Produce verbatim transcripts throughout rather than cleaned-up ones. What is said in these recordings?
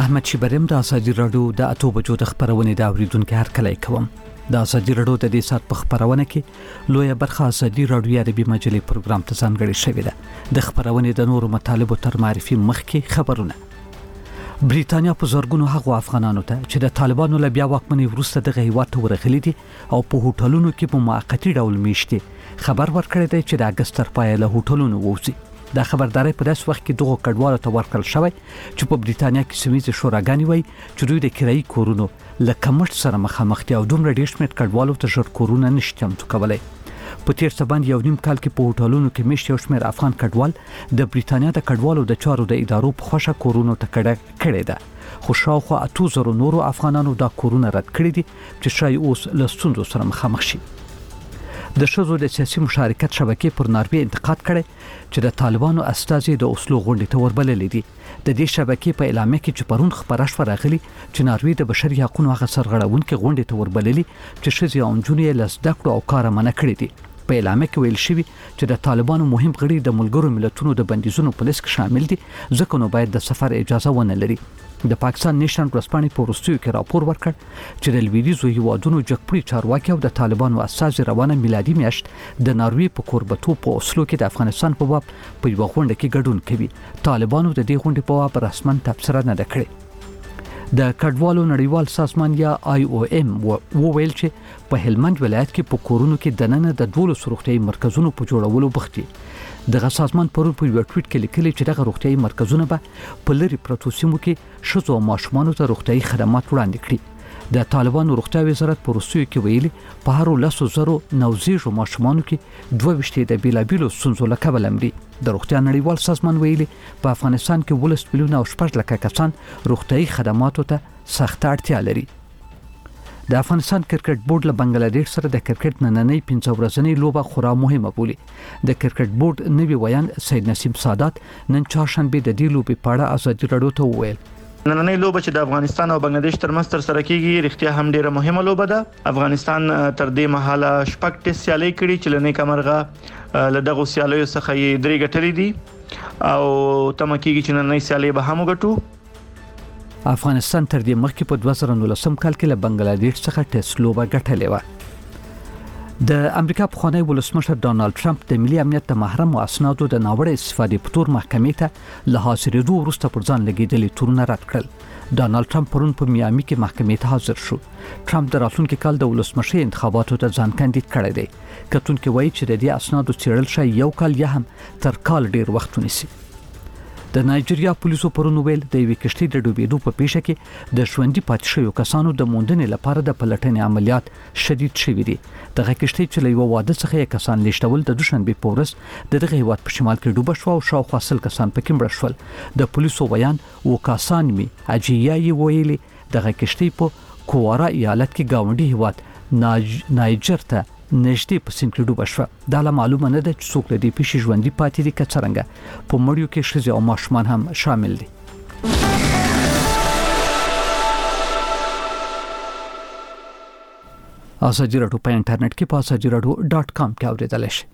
احمد شیبریم د ازادي رادیو د اتو بجو د خبرونې د اوریدونکو هرکلی کوم. د ازادي رادیو د دې سات په خبرونه کې لویه برخه ازادي رادیو عربي مجلې پروګرام ته ځانګړې شوې ده. د خبرونې د نورو مطالبو تر معرفي مخکې خبرونه. بریتانیا په زورګونو هغو افغانانو ته چې د طالبانو له بیا واکمنۍ وروسته دغه هیواد ته ورغلي دي او په هوټلونو کې په موقتی ډول میشتي خبر ورکړی دی چې د اگست تر پایه له هوټلونو ووځي. دا خبرداري په داس وخت کې دغه کډوالو ته ورکړل شوی چې په بریتانیا کې سویز شوراګانی وای چې دوی د کرایي کورونو لکه مټ سره مخامخ دي او دومره ډېر شمېر کډوالو ته ژر کورونه نشته هم کولای. په تیر سبان یو نیم کال کې په هوټلونو کې میشته یو شمېر افغان کډوال د بریتانیا د کډوالو د چارو د ادارو په خوښه کورونو ته کډه کړي ده. خو شاوخوا اتو زره نورو افغانانو دا کورونه رد کړي دي چې شای اوس له ستونزو سره مخامخ شي. د شذو د سیاسي مشارکت شبکې پر ناروې انتقاد کړي چې د طالبانو استازي د اوسلو غونډې ته وربللې دي. د دې شبکې په اعلامیه کې چې پرون خبره شوه راغلي چې ناروې د بشري حقوقو هغه سرغړونکو غونډې ته وربللې چې ښځې او نجونې له زده کړو او کار منع کړي دي. په اعلامیه کې ویل شوی چې د طالبانو مهم غړي د ملګرو ملتونو د بندیزونو په لیست کې شامل دي ځکه نو باید د سفر اجازه ونه لري. د پاکستان نیشنل ورځپاڼې په وروستیو کې راپور ورکړ چې د لویدیځو هیوادونو جګپړي چارواکي او د طالبانو اساس روانه میلادي میاشت د ناروې په کوربتو په اوسلو کې د افغانستان په باب په یو غونډه کې ګډون کوي. طالبانو د دې غونډې په باب رسمن تبصره نه کړې. د کډوالو نړیوال سازمان یا آی او ام وویل چې په هلمند ولایت کې په کورونو کې دننه د دولس روغتيایي مرکزونو په جوړولو بوخت دي. دغه سازمان پرون په یو ټویټ کې لیکلي چې دغه روغتيایي مرکزونه به په لری پروتو سیمو کې شذو او ماشومانو ته روغتيایي خدمات وړاندې کړي. د طالبانو روغتیا وزارت په روسیو کې ویلي په هر لاسو زرو نوزیږو ماشومانو کې دوه وشتي د بیلابیلو ستونزو له کبله مري. د روغتیا نړیوال سازمان ویلي په افغانستان کې ولس میلیونه او شپږ لکه کسان روغتيایي خدماتو ته سخت اړتیا لري. د افغانستان کرکټ بورډ له بنگلاديش سره د کرکټ نننۍ پنځه ورځنۍ لوبه خورا مهمه بولي. د کرکټ بورډ نوی ویان سید نسیم سادات نن چهارشنبه د دې لوبې په اړه ازادي رادیو ته وویل. نننۍ لوبه چې د افغانستان او بنگلاديش ترمنځ تر سره کیږي رښتیا هم ډیره مهمه لوبه ده. افغانستان تر دې مهاله شپږ ټیسټ سیالي کړي چې لنې کمرغه له دغه سیالیو څخه یې درې ګټلې دي او تمه کیږي چې نننۍ سیالي به هم وګټو. افغانستان تر دې مخکې په دوه زره نولسم کال کې له بنگلاديش څخه ټیسټ لوبه ګټلې و. د امریکا پخوانی ولسمشر ډانلډ ټرمپ د ملي امنیت د محرم او اسنادو د ناوړه استفادې په تور محکمې ته له حاضرېدو وروسته پر ځان لګېدلي تورونه رد کړل. ډانلډ ټرمپ پرون په میامي کې محکمې ته حاضر شو. ټرمپ د راتلونکي کال د ولسمشر انتخاباتو ته ځان کاندید کړی دی. کتونکي وایي چې د دې اسنادو څېړل شاید یو کال یا هم تر کال ډیر وخت ونیسي. د نایجیریا پولیسو پرون ویل د یوې کشتۍ د ډوبېدو په پیښه کې د ژوندي پاتې شویو کسانو د موندنې لپاره د پلټنې عملیات شدید شوي دي. دغه کشتۍ چې له یوه واده څخه یې کسان لیږدول د دوشنبې په ورځ د دغه هیواد په شمال کې ډوبه شوه او شاوخوا سل کسان پکې مړه شول. د پولیسو بیان وکاسان می اجیایي ویلي دغه کشتۍ په کوارا ایالت کې گاونډي هیواد ناج... نایجر ته نږدې په سیند کې ډوبه شوه. دا لا معلومه نه ده چې څوک له دې پیښې ژوندي پاتې دي که څرنګه. په مړیو کې ښځې او ماشومان هم شامل دي. ازادي رادیو په انټرنیټ کې په ازادي رادیو ډاټ کام کې اورېدلای شئ.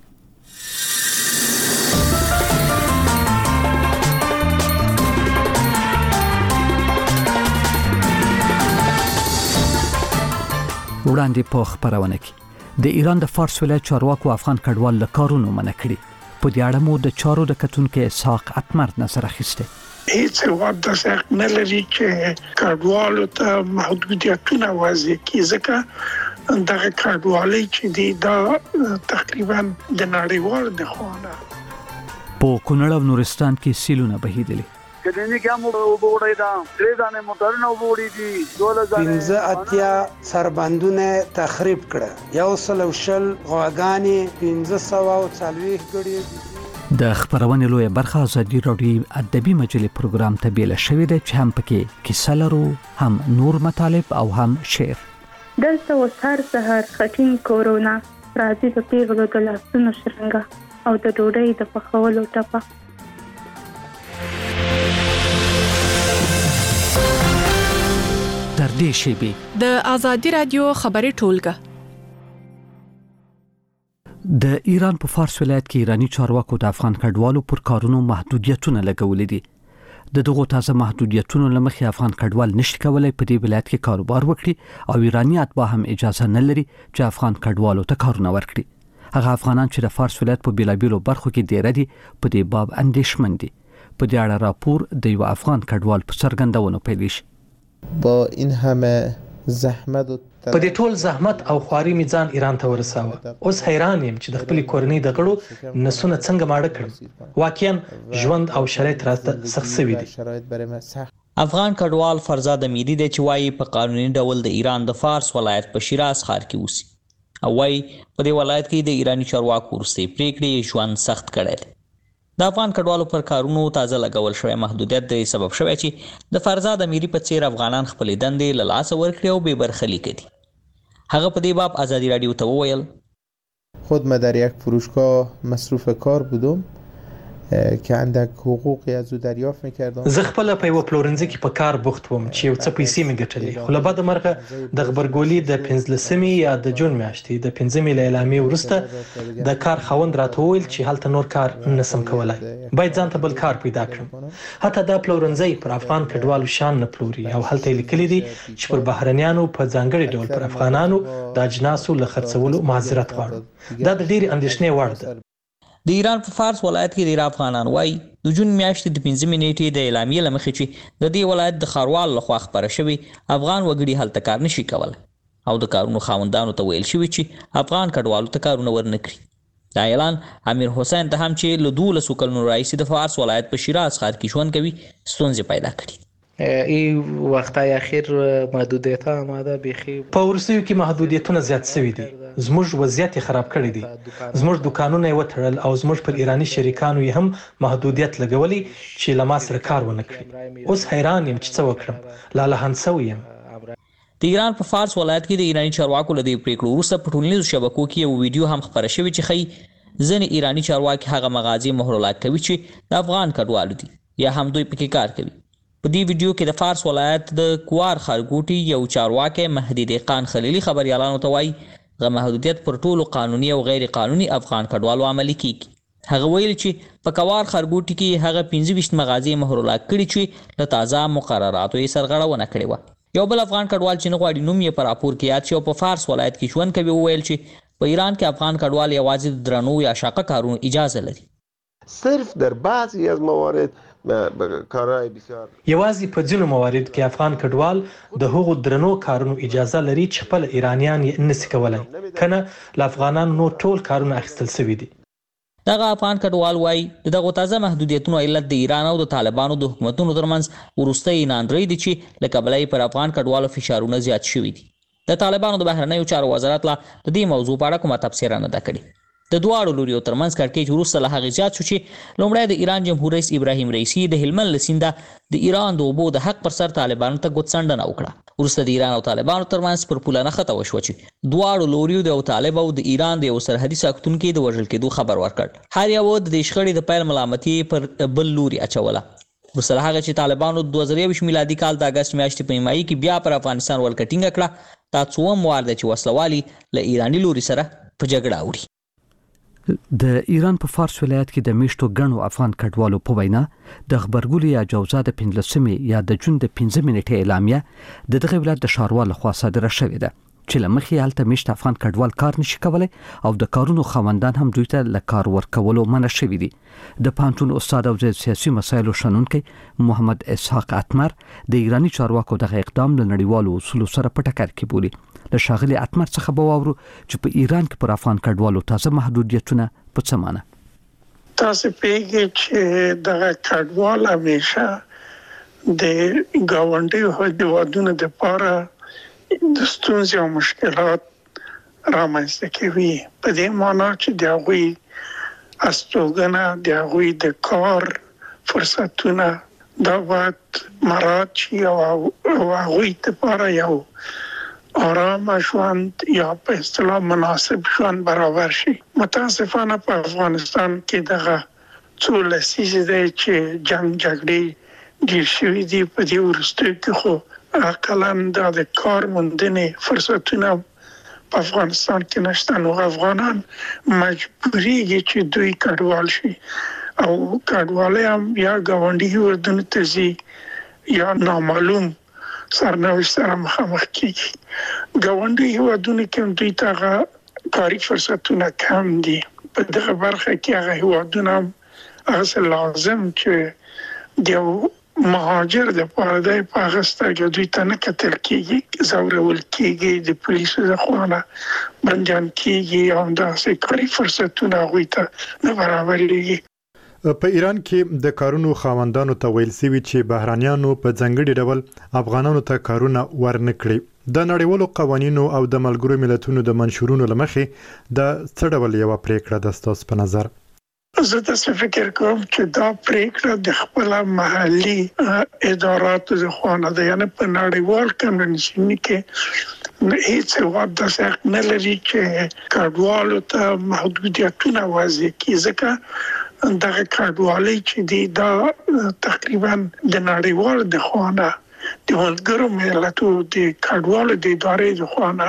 وړاندې په خبرونه کې د ایران د فارس ولایت چارواکو افغان کډوال له کارونو منع کړي. په دې اړه مو د چارو د کتونکو اسحاق اتمر نظر اخیسته. هیڅ وخت د څنګه نه لري چې کډوالو ته محدودیتونه وضع کړي ځکه دغه کډوالي چې دی دا تقریبا د نړیوال د خوانه. په کونړ او نورستان کې سیلونه بهیدلي. کدنې کوم وګورئ دا درې ځانه موټرونه وګورئ دي دوله ځانه پنځه اتیا سربندونه تخریب کړه. یو سل او شل غواګانی پنځه سوه او څلوېښت ګړي. د خبرونې لویه برخه ازادي رادیو ادبي مجلې پروګرام ته بیل شوې ده چې هم پکې کیسه لرو هم نور مطالب او هم شعر. دلته وسهار سهار خټین کورونا راځي په پیغلو د لاسونو شرنګه او د ډوډۍ د پخولو ټپه. تر دې شیبې د ازادي رادیو خبري ټولګه. د ایران په فارس ولایت کې ایرانی چارواکو د افغان کډوالو پر کارونو محدودیتونه لګولې دي. د دغو تازه محدودیتونو لمخې افغان کډوال نشي کولای په دې ولایت کې کاروبار وکړي او ایرانی اتباع هم اجازه نه لري چې افغان کډوالو ته کارونه ورکړي. هغه افغانان چې د فارس ولایت په بیلابیلو برخو کې ډیر دي په دې باب اندېښمن دي. په دې اړه راپور د یو افغان کډوال په څرګندونو پیل شي. با این همه زحمت و په دې ټول زحمت او خواري می ځان ایران ته ورساوه. اوس حیران یم چې د خپل کورنۍ د غړو نسونه څنګه ماړه کړم. واقعا ژوند او شرایط راته سخت شوي دي. افغان کډوال فرزاد امیری د چوي په قانوني ډول د ایران د فارس ولایت په شیراز ښار کې اوسي او وايي په دې ولایت کې د ایرانی چارواکو ورسته پریکړې ژوند سخت کړي. د افغان کډوالو پر کارونو تازه لګول شوی محدودیت د سبب شوی چې د فرزاد امیری په څیر افغانان خپل دندې له لاسه ورکړي او بې برخلیک دي. هغه په دې باب آزادی رادیو ته وویل خود ما در یک فروشگاه مصروف کار بودم که اندک حقوقی از او دریافت می‌کردم. زه خپل په یو پلورنځي کې په کار بوخت وم چې یو څه پیسې مې ګټلې، خو له بده مرغه د خبرګولي د پنځلسمې یا د جون میاشتې د پنځمې له اعلامیې وروسته د کار خاوند راته وویل چې هلته نور کار نسم کولای، باید ځان ته بل کار پیدا کړم. حتی دا پلورنځي پر افغان کډوالو شان نه پلوري او هلته لیکلي دي چې پر بهرنیانو په ځانګړي ډول پر افغانانو د اجناسو له خرڅولو معذرت غواړو. دا د ډېرې اندېښنې وړ ده. د ایران په فارس ولایت کې ډیر افغانان وایي د جون میاشتې د پنځمې نیټې د اعلامیې له مخې چې د دې ولایت د ښاروال لخوا خپاره شوي افغان وګړي هلته کار نشي کولی او د کارونو خاوندانو ته ویل شوي چې افغان کډوالو ته کارونه ورنه کړي. دا اعلان امیر حسین ته هم چې له دولسو کلونو راهیسې د فارس ولایت په شیراز ښار کې ژوند کوي ستونزې پیدا کړي. ای وختای اخیر محدودیت‌ها آماده بخي په ورسیو کې محدودیتونه زیات شوي دي. زموږ وضعیت خراب کړی دی. زموږ دکانونه وټړل او زموږ پر ایرانی شریکانو یې هم محدودیت لګولي چې له ما سره کار ونه کړي. اوس حیران یم چې څه وکړم. لاله هنسو یم. د ایران په فارس ولایت کې د ایرانی چارواکو له دې پریکړو وروسته په ټولنیزو شبکو کې یو ویډیو هم خپره شوی چې ښیي ځینې ایرانی چارواکي هغه مغازې مهرلاک کوي چې د افغان کډوالو دي یا هم دوی پکې کار کوي. په دې ویډیو کې د فارس ولایت د کوار خارګوټي یو چارواکي مهدي دهقان خلیلي خبريالانو ته وایي غو محدودیت پر ټولو قانوني او غیر قانوني افغان کډوالو عملي کیږي. هغه ویل چې په کوار خارګوټي کې هغه پنځه ویشت مغازې مهرلاک کړي چې له تازه مقرراتو یې سرغړونه کړې وه. یو بل افغان کډوال چې نه غواړي نوم یې په راپور کې یاد شي او په فارس ولایت کې ژوند کوي وویل چې په ایران کې افغان کډوال یوازې د درنو یا شاقه کارونو اجازه لري. صرف در بعضی از موارد کارهای بسیار یوازې په ځینو مواردو کې افغان کډوال د هغو درنو کارونو اجازه لري چې خپل ایرانیان یې نشي کولای، کنه له افغانانو نور ټول کارونه اخیستل شوي دي. دغه افغان کډوال وایي د دغو تازه محدودیتونو علت د ایران او د طالبانو د حکومتونو ترمنځ وروستۍ ناندرۍ دي چې له کبله یې پر افغان کډوالو فشارونه زیات شوي دي. د طالبانو د بهرنیو چارو وزارت لا د دې موضوع په اړه کومه تبصره نه ده کړې. د دواړو لوریو ترمنځ کړکېچ وروسته له هغې زیات شو چې لومړی د ایران جمهور رئیس ابراهیم رئیسي د هلمند له سینده د ایران د اوبو د حق پر سر طالبانو ته ګوتڅنډنه وکړه. وروسته د ایران او طالبانو ترمنځ پر پوله نښته وشوه چې دواړو لوریو د یو طالب او د ایران د یو سرحدي ساکتونکي د وژل کېدو خبر ورکړ. هر یو د دې شخړې د پیل ملامتي پر بل لوري اچوله. وروسته له هغه چې طالبانو د دوه زره یوویشت میلادي کال د اګست میاشتې په نیمایي کې بیا پر افغانستان ولکه ټینګه کړه، دا څوم وار دی چې وسلوالي له ایراني لوري سره په جګړه اوړي. د ایران په فارس ولایت کې د میشتو غنو افغان کډوالو په وینا د خبرګولي یا جوزا د پنځلسمې یا د جون د پنځمې نیټې اعلامیه د دغه ولایت د ښاروال لخوا صادره شوې ده چې لمخې هلته میشت افغان کډوال کار نشي کولای او د کارونو خاوندان هم دوی ته له کار ورکولو منع شوي دي. د پانتون استاد او سیاسي مسایلو شنونکي محمد اسحاق اتمر د ایرانی چارواکو دغه اقدام له نړیوالو اصولو سره په ټکر کې بولي. له شاغلي اتمر څخه به واورو چې په ایران کې پر افغان کډوالو تازه محدودیتونه په څه معنی. تاسو پیږئ چې دغه کډوال همیشه د ګاونډي هیوادونو لپاره د ستونزې او مشکلات رامنځته کوي، په دې معنی چې د هغوی استوګنه، د هغوی د کار فرصتونه دا باید مراعات شي او هغوی لپاره یو آرام ژوند یا په اصطلاح مناسب ژوند برابر شي. متاسفانه په افغانستان کې دغه څو لسیزې دی چې جنگ جګړې ډېر شوي دي. په دې وروستیو کې خو اقلاً دا د کار موندنې فرصتونه په افغانستان کې نشته، نو افغانان مجبوریږي چې دوی کډوال شي او کډوالۍ هم یا ګاونډي هیوادونو ته ځي یا نامعلوم سرنوشت سره مخامخ کیږي. ګاونډي هیوادونو کې دوی ته کاري فرصتونه کم دي. په دغه برخه کې هغه هیوادونه هغه لازم چې د مهاجر د پاره د پاکستان دوی ته نه کتل کیږي، زورول کیږي، د پولیسو د خوانه بنديان کیږي او د کاري فرصتونه غوي ته نه برابرېږي. په ایران کې د کارونو خاوندانو ته ویل سوي چې بهرانيانو په ځنګړي ډول افغانانو ته کارونه ورنکړي. د نړیوالو قوانینو او د ملګرو ملتونو د منشورونو لمخې د څه ډول یو پریکړه د ستاسو په نظر؟ زه تاسو فکر کوم چې دا پریکړه د خپل محلي اداراتو د خوانه ده، یعنی په نړیوال کنونشن کې هیڅ وعده څخه نه لري چې کډوالو ته محدودیتونه وضع کړي، ځکه دغه کډوالۍ چې دی دا تقریبا د نړیوال د خوانه د ملګرو ملتونو د کډوالو د ادارې د خوانه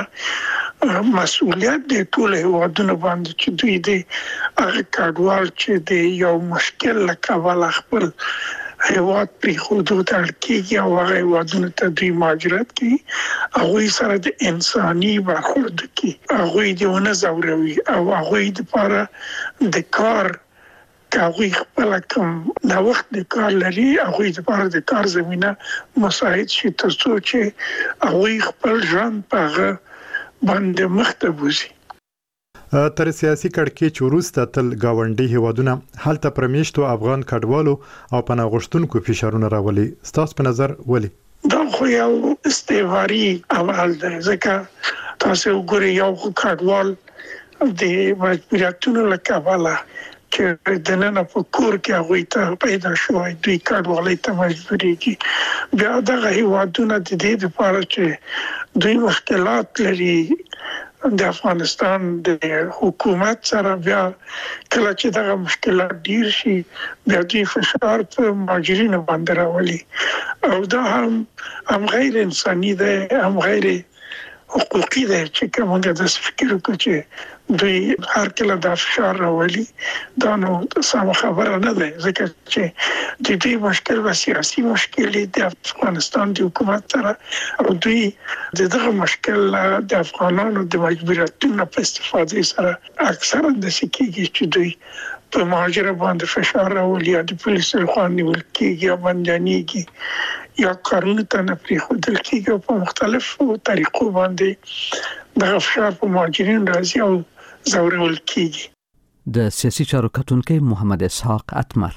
مسؤلیت د ټول هیوادونو باندې چې دوی د هغه کډوال چې د یو مشکل لکه خپل هیواد پری حدود تلکیږي او هغه هیوادونو ته دوی مهاجرت کوي، هغه سره د انساني برخورد کوي، هغه د ونه زوروي او هغه د لپاره د کار کاوی خپل کوم دا وخت د کار لري، هغه د لپاره د کار زمينه مساعد شي ترڅو چې هغه خپل ژوند په باندې مختبوزي. تر سیاسي کړکېچ وروسته تل گاونډي هیوادونه هلته پرمیشتو افغان کډوالو او پناه غوښتونکو فشارونه راولي. ستاسو په نظر ولې؟ دا خو یو استعماري عمل دی، ځکه تاسو وګورئ یو کډوال د مجبوریتونو له کبله چې د نن په کور کې هغه ته پیدا شوی دوی کډوالۍ ته مجبورېږي. بیا دغه هیوادونه د دې لپاره چې دوی مشکلات لري د افغانستان د حکومت سره، بیا کله چې دغه مشکلات ډیر شي بیا دوی فشار په مهاجرینو باندې راولي او دا هم هم غیر انساني دی، هم غیر حقوقي دی چې کومه د فکر وکړي چې دوی هر کله د فشار راولي. دا نو سم خبره نه ده، ځکه چې د دې مشکل و سیاسي مشکل د افغانستان د حکومت سره او دوی دغه مشکل د افغانانو د مجبوریتونو په استفاده سره اکثرا د سکیږي چې دوی په مهاجر باندې فشار راولي، د پولیسو خوا نیول کېږي یا بنديانېږي یا کارونه ته نه پرېښودل کېږي او په مختلفو طریقو باندې دغه فشار په مهاجرین راځي او زورول کېږي. د سیاسي چارو کتونکي محمد اسحاق اتمر.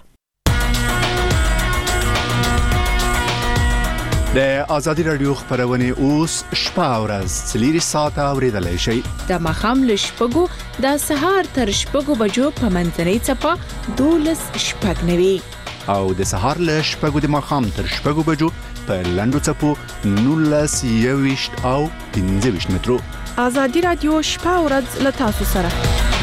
د ازادي رادیو خبرونه اوس شپه او ورځ څلور ساعته اوریدلای شئ. د مخام له شپږو د سهار تر شپږو بجو په منځنۍ چپه دولس شپږ نوي او د سهار له شپږو د مخام تر شپږو بجو په لاندو چپو نولس یويشت او پنځه ویشت مترو. ازادي رادیو شپه او ورځ له تاسو سره.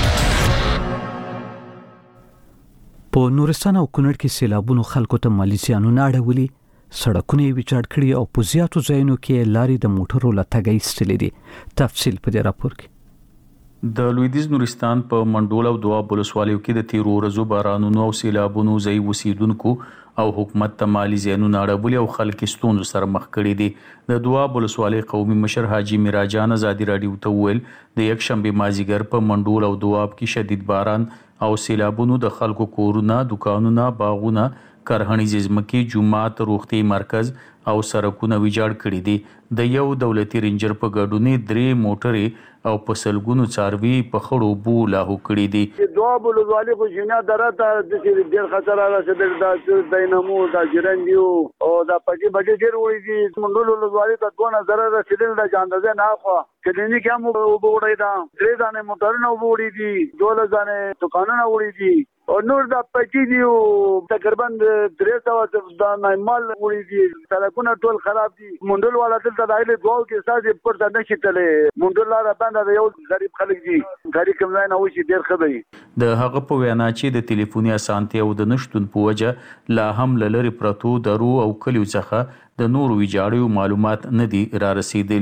په نورستان او کونړ کې سیلابونو خلکو ته مالی زیانونه اړولي، سړکونه یې ویجاړ کړي او په زیاتو ځایونو کې لارې د موټرو له تګ ایستلې دي. تفصیل په دې راپور کې. د لویدیز نورستان په منډول او دواب ولسوالیو کې د تیرو ورځو بارانونو او سیلابونو ځای اوسیدونکو او حکومت ته مالی زیانونه اړولي او خلک ستونزو سره مخ کړي دي. د دواب ولسوالۍ قومي مشر حاجی میراجان ازادي رادیو ته ویل د یک شنبه مازیګر په منډول او دواب کې شدید باران او سیلابونو د خلکو کورونه، دکانونه، باغونه، کرهنیز ځمکې، جومات، روغتي مرکز او سړکونه ویجاړ کړي دي. د یو دولتي رینجر په ګډون درې موټرې او په سلګونو څاروي په خړو بو لاهو کړي دي. دوه بلوزوالي خو جنا درته د ډیر خطر راځي د دینمو د جرندیو او د پټي بټي ډیر وړي دي. منډول بلوزوالي ته دوه نظر رسیدل د جاندزه نه خو کلینیک هم وګورئ دا درې ځانه موټرونه وړي دي، دوه ځانه دکانونه وړي دي او نور د پټي دی تقریبا درې سوه د نایمال وړي دي. سړکونه ټول خراب دي. منډول والا دلته دایله دوه کې ساده پر ځنه شتلې منډول لاره باندې یو غریب خلک دي، غریب کوم نه وشي ډیر خبري. د هغه په وینا چې د ټلیفوني اسانتیا او د نشټون په وجه لا هم لری پرتو درو او کلیو څخه د نورو ویجاړیو معلومات نه دي را رسیدلي.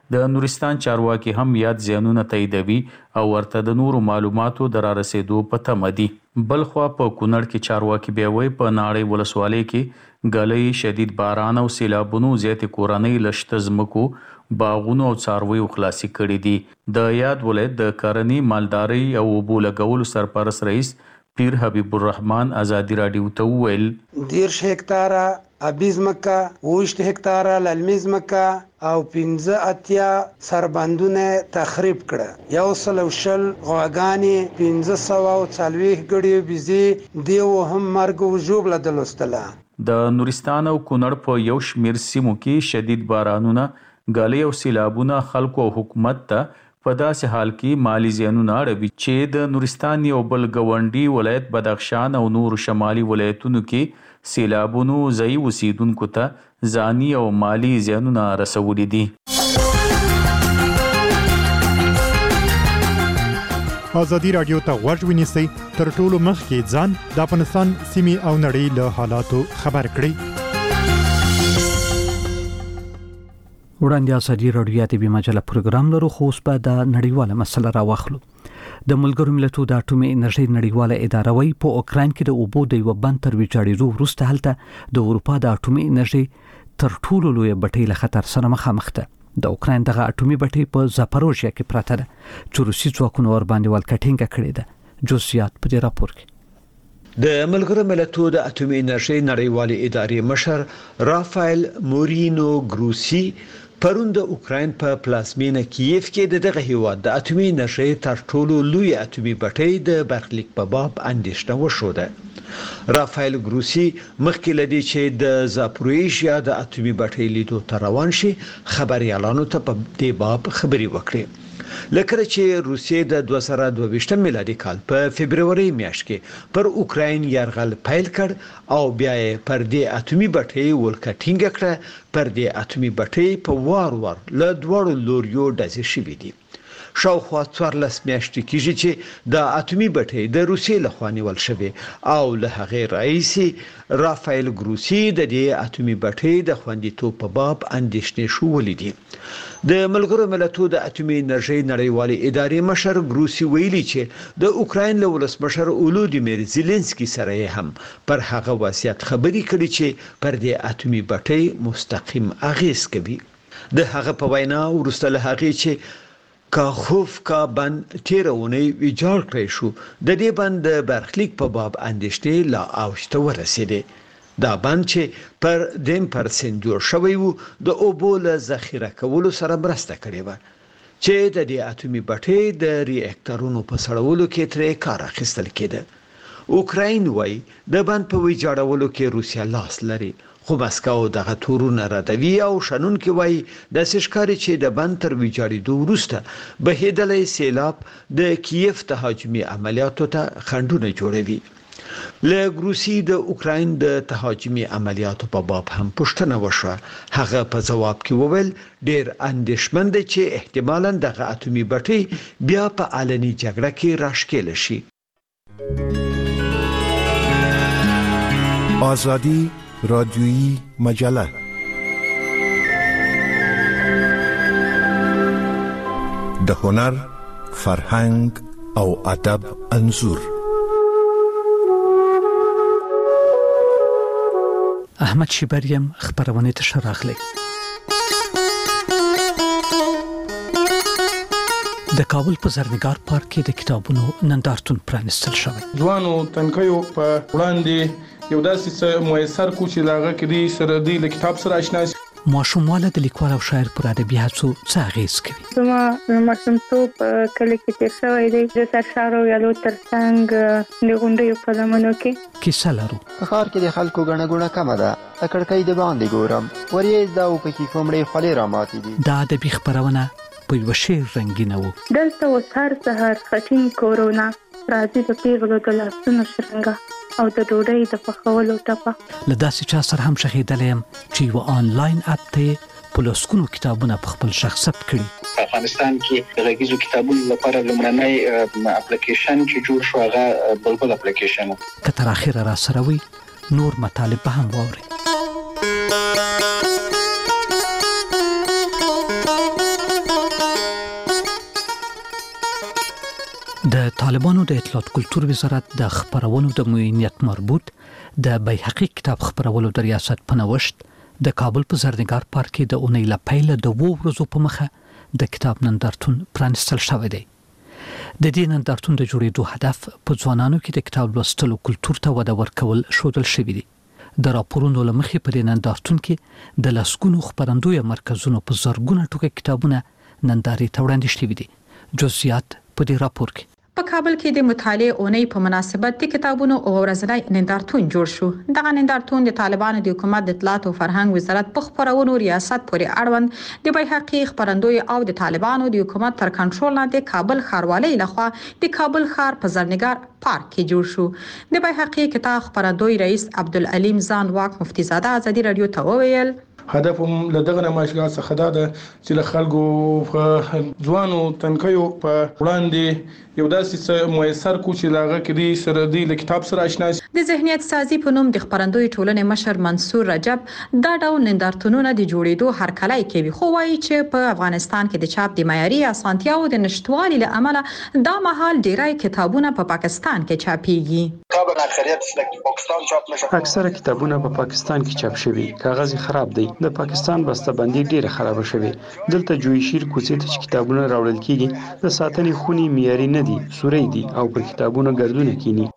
د نورستان چارواکي هم یاد زیانونه تاییدوي او ورته د نورو معلوماتو د رارسېدو په تمه دي. بلخوا په کونړ کې چارواکي بیا وایي په ناړۍ ولسوالۍ کې ږلۍ، شدید باران او سیلابونو زیاتې کورنۍ له شته ځمکو، باغونو او څارویو خلاصي کړي دي. د یاد ولایت د کرنې، مالدارۍ او اوبو لګولو سرپرست رئیس پیر حبیب الرحمن ازادي راډیو ته وویل دیرش هکتاره ابي ځمکه، اوویشت هکتاره للمي ځمکه او پنځه اتیا سربندونه تخریب کړه. یو سل او شل غواګانې، پنځه سوه او څلوېښت ګړي بزې دیو هم مرګ او ژوبله درلوستله. د نورستان او کونړ په یو شمېر سیمو کې شدید بارانونه، ږلۍ او سیلابونه خلکو او حکومت ته په داسې حال کې مالی زیانونه اړوي چې د نورستان یو بل ګاونډي ولایت بدخشان او نور شمالي ولایتونو کې سیلابونو ځایي اوسیدونکو ته ځاني او مالی زیانونه رسولي دي. ازادي راډیو ته غوږ ونیسئ، تر ټولو مخکې ځان د افغانستان سیمې او نړۍ له حالاتو خبر کړئ. وړاندې ازادي راډیو ادبي مجله پروګرام لرو، خو اوس به د نړیواله مسله راواخلو. د ملګرو ملتونو د اټومي انرژي نړیواله اداره وايي په اوکراین کې د اوبو د یو بند تر ویجاړېدو وروسته هلته د اروپا د اټومي انرژي تر ټولو لوی بټۍ له خطر سره مخامخ ده. د اوکراین دغه اټومي بټۍ په زاپاروژیا کې پراته ده چې روسي ځواکونو ور باندې ولکټینګه کړې ده. جزئیات په دې راپور کې. د ملګرو ملتونو د اټومي انرژي نړیوالې ادارې مشر رافایل مورینو ګروسی پرون د اوکراین په پلازمینه کیف کې دغه هیواد د اټومي انرژي تر ټولو لوی اټومي بټۍ د برخلیک په باب اندېښنه وشوده. رافایل ګروسی مخکې لدی چې د زاپاروژیا د اټومي بټۍ لیدو ته روان شي خبريالانو ته په دې باب خبري وکړي. لکه چې روسیې د دوه زره دوه ویشت میلادي کال په فبرवरी میاشت کې پر اوکراین یرغل پیل کړ او بیا یې پر دې اټومي بټۍ ولکټینګ کړه. پر دې اټومي بټۍ په وار وار له دوړو لوریو ډزې شوې دي. شاوخوا څوارلس میاشتې کېږي چې د اټومي بټۍ د روسیې لخوا نیول شوې او له هغې راهیسې رافایل ګروسی د دې اټومي بټۍ د خوندیتوب په باب اندېښنې شولې دي. د ملګرو ملتونو د اټومي انرژي نړیوالې ادارې مشر ګروسی ویلي چې د اوکراین له ولسمشر اولودیمیر زيلنسکي سره هم پر هغه وضعیت خبري کړي چې پر دې اټومي بټۍ مستقیم اغیز کوي. د هغه په وینا ورسته له هغه چې کاخوفکا بند تیرونی ویجاړ کړی شو، د دې بند برخلیک په باب اندېښنې لا اوج ته ورسېدې. دا بند چې پر دیم پرسنټ جوړ شوی وو د اوبو له ذخیره کولو سره مرسته کړې و چې د دې اټومي بټۍ د ریاکټورونو په سړولو کې ترې کار اخیستل کېده. اوکراین وايي د بند په ویجاړولو کې روسیا لاس لري، خو مسکو دغه تورونه ردوي او شنن کې وايي د سشکاري چې د بند تر ویجاړېدو وروسته بهیدلې سیلاب د کیف تهاجمي عملیاتو ته خنډونه جوړوي. له روسي د اوکراین د تهاجمي عملیاتو په باب هم پوښتنه وشوه. هغه په جواب کې وویل ډېر اندېښمن دی چې احتمالاً دغه اټومي بټۍ بیا په علني جګړه کې راښکېل شي. آزادی رادیویی مجله د هنر، فرهنګ او ادب انځور. احمد شیبریم خبرونه ته شراغلی. د کابل په زرنګار پارک کې د کتابونو نندارتون پرانستل شوی. ځوانو تنکیو په وړاندې یو داسې څه میسر کو چې لاغه کې سره دی له کتاب سره آشنا شي. ماشومواله د لیکوال او شاعر پر ادبي هڅو څه اغیز کوي؟ زما ماشومتوب کله کې تیر شوی دی د سرشارو یالو ترڅنګ د غونډیو په لمنو کې کیسه لرو. په ښار کې د خلکو ګڼه ګوڼه کمه ده، د کړکۍ د باندې ګورم ورې دا او پکې کومړې خولې را ماتې دي. دا ادبي خبرونه په یو شعر رنگینه وو. دلته و هر سحر خټین کورونا راځي د پیغلو د لاسونو شرنګا او د ډوډۍ د پخولو ټپه. له داسې چا سره هم شهیدلې يم چې یو آنلاین اپ ته په لوسکونو کتابونه په خپل شخص ثبت کړي. په افغانستان کې د غږیزو کتابونو لپاره لومړنی اپلیکیشن چې جوړ شو هغه بلبل اپلیکیشن. که تر اخره را سره وي نور مطالب به هم واوري. د طالبانو د اطلاعات کلتور وزارت د خبرونو د معینیت مربوط د بیحقی کتاب خبرولو د ریاست په نوښت د کابل په زرنګار پارک کې د اونۍ لپاره د وو ورځو په مخه د کتاب نندارتون پرانستل شوی دی. د دې نندارتون د جوړېدو هدف په ځوانانو کې د کتاب لوستلو کلتور ته وده ورکول شودل شوی دی. د راپورونو لمخې په دې نندارتون کې د لسګونو خبرندوی مرکزونو په زرګونه ټوکه کتابونه نندارې ته وړاندې شوي دي. جزئیات په دې راپور کې. په کابل کې د مطالعې اونۍ په مناسبت د کتابونو او ورځنی نندارتون جوړ شو. دغه نندارتون د طالبانو د حکومت د اطلاعات او فرهنګ وزارت په خبرونو ریاست پورې اړوند د بیحقی خبرندوی او د طالبانو د حکومت تر کنټرول لاندې کابل ښاروالۍ لخوا د کابل ښار په زرنګار پارک کې جوړ شو. د بیحقی کتاب خبرندوی رئیس عبدالعلیم ځانواک مفتی زاده ازادي رادیو ته وویل هدف هم لدغه نمایشګاه څخه دا ده چې له خلکو په ځوانو تنکیو په وړاندې یو داسې څه موثر کو چې لاغه کې سره دی له کتاب سره آشنا شي. د ذهنیت سازي په نوم د خبرندوی ټولنې مشر منصور رجب دا ډول نندارتونونه د جوړېدو هرکلی کوي، خو وایي چې په افغانستان کې د چاپ د معیاري اسانتیاو د نشټوالي له امله دا مهال ډیری کتابونه په پاکستان کې چاپیږي. اکثره کتابونه په پاکستان کې چاپ شوي، کاغذ خراب دی. د پاکستان بسته‌بندي ډیره خراب شوه. دلته جویشیر کوڅې ته کتابونه راوړل کیږي، د ساتنې خونی معیاري نه دي، سوري دي او پر کتابونو ګردونه کینی.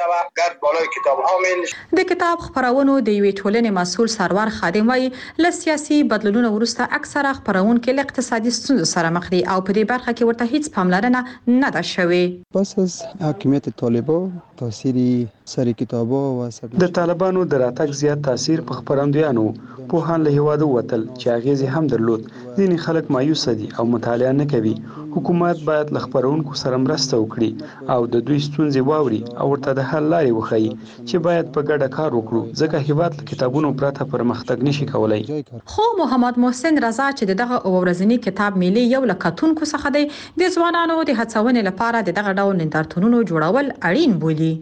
د کتاب خبرونو د یوې ټولنې مسؤل سرور خادم وایي له سیاسي بدلونونو وروسته اکثره خبرونکو له اقتصادي ستونزو سره مخ دي او په دې برخه کې ورته هیڅ پاملرنه نه ده شوې. پس از حاکمیت طالبان تاثیر سری کتابو و د طالبانو د راتګ زیات تاثیر په خبرندویانو پوهان له هیواده وتل چې اغیزې هم درلود. ځینې خلک مایوس دي او مطالعه نه کوي. حکومت باید له خبرونکو سره مرسته وکړي او د دوی ستونزې واوري او ورته د حل لارې وښيي چې باید په ګډه کار وکړو، ځکه هیواد له کتابونو پرته پرمختګ نشي کولای. خو محمد محسن رضا چې دغه ورځنی کتاب میلې یو لکاتونکو څخه دی، د ځوانانو د هڅونې لپاره دغه ډول نندارتونونو جوړول اړین بولي.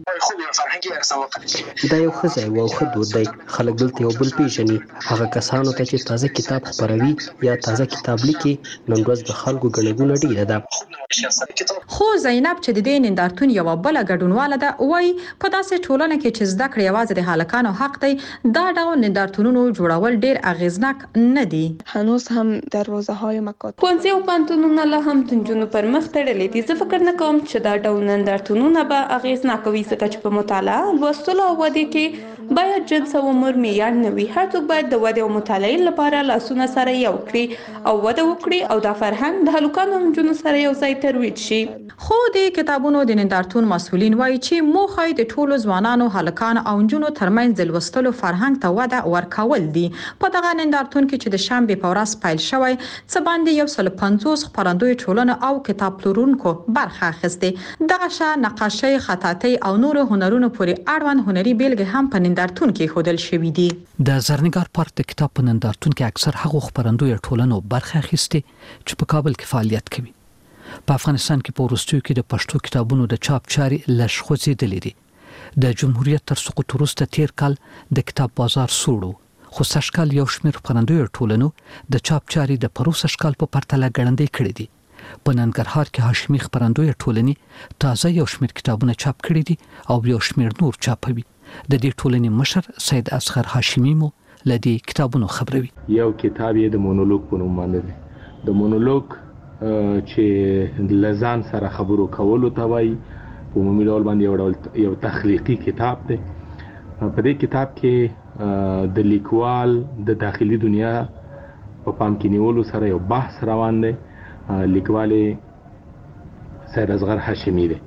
دا یو ښه ځای او ښه دود دی. خلک دلته یو بل پیژني. هغه کسانو ته چې تازه کتاب خپروي یا تازه کتاب لیکي نن ورځ د خلکو ګڼه ډیره ده. خو زینب چې د دې نندارتون یو بل ګډونواله ده وایي په داسې ټولنه کې چې زده کړې یوازې د هلکانو حق دی، دا ډول نندارتونونو جوړول ډیر اغیزناک نه دي. هنوز هم دروازه های مکاتب ښوونځي او پوهنتونونه لا هم د نجونو پر مخ تړلي دي. زه فکر نه کوم چې دا ډول نندارتونونه به اغیزناک وي، ځکه چې په مطالعه، لوستلو او ودې کې باید جنس او عمر معیار نه وي. هر څوک باید د ودې او مطالعې لپاره لاسونه سره یو کړي او وده وکړي او دا فرهنګ د هلکانو او نجونو سره یو ځای ترویج شي. خو د کتابونو د نندارتون مسؤلین وایي چې موخه د ټولو ځوانانو، هلکانو او نجونو ترمنځ د لوستلو فرهنګ ته وده ورکول دي. په دغه نندارتون کې چې د شنبې په ورځ پیل شوی څه باندې یو سل پنځوس خبرندوی ټولنه او کتاب پلورونکو برخه اخیسته. دغه شا نقاشۍ، خطاطۍ او نور هنرونو پورې اړوند هنري بیلګې هم په نندارتون کې ښودل شوې دي. د زرنګار پارک د کتاب په نندارتون کې اکثر هغه خبرندوی ټولنو برخه اخیسته چې په کابل کې فعالیت کوي. په افغانستان کې په وروستیو کې د پښتو کتابونو د چاپ چارې لږ خوځېدلې دي. د جمهوریت تر سقوط وروسته تیر کال د کتاب بازار سوړو، خو سږ کال یو شمېر خپرندویو ټولنو د چاپ چارې د پروسږ کال په پرتله ګړندۍ کړې دي. په ننګرهار کې هاشمي خپرندوی ټولنې تازه یو شمېر کتابونه چاپ کړي دي او یو شمېر نور چاپوي. د دې ټولنې مشر سید اصغر هاشمي مو لدی کتابونو خبروي. یو کتاب یې د مونولوګ په نوم باندې دی. د مونولوګ چې لزان سره خبرو کولو ته وایي، په عمومي ډول باندې یو ډول یو تخلیقي کتاب دی. په دې کتاب کې د لیکوال د داخلي دنیا په پام کې نیولو سره یو بحث روان دی. لیکوال سید اصغر هاشمي دی.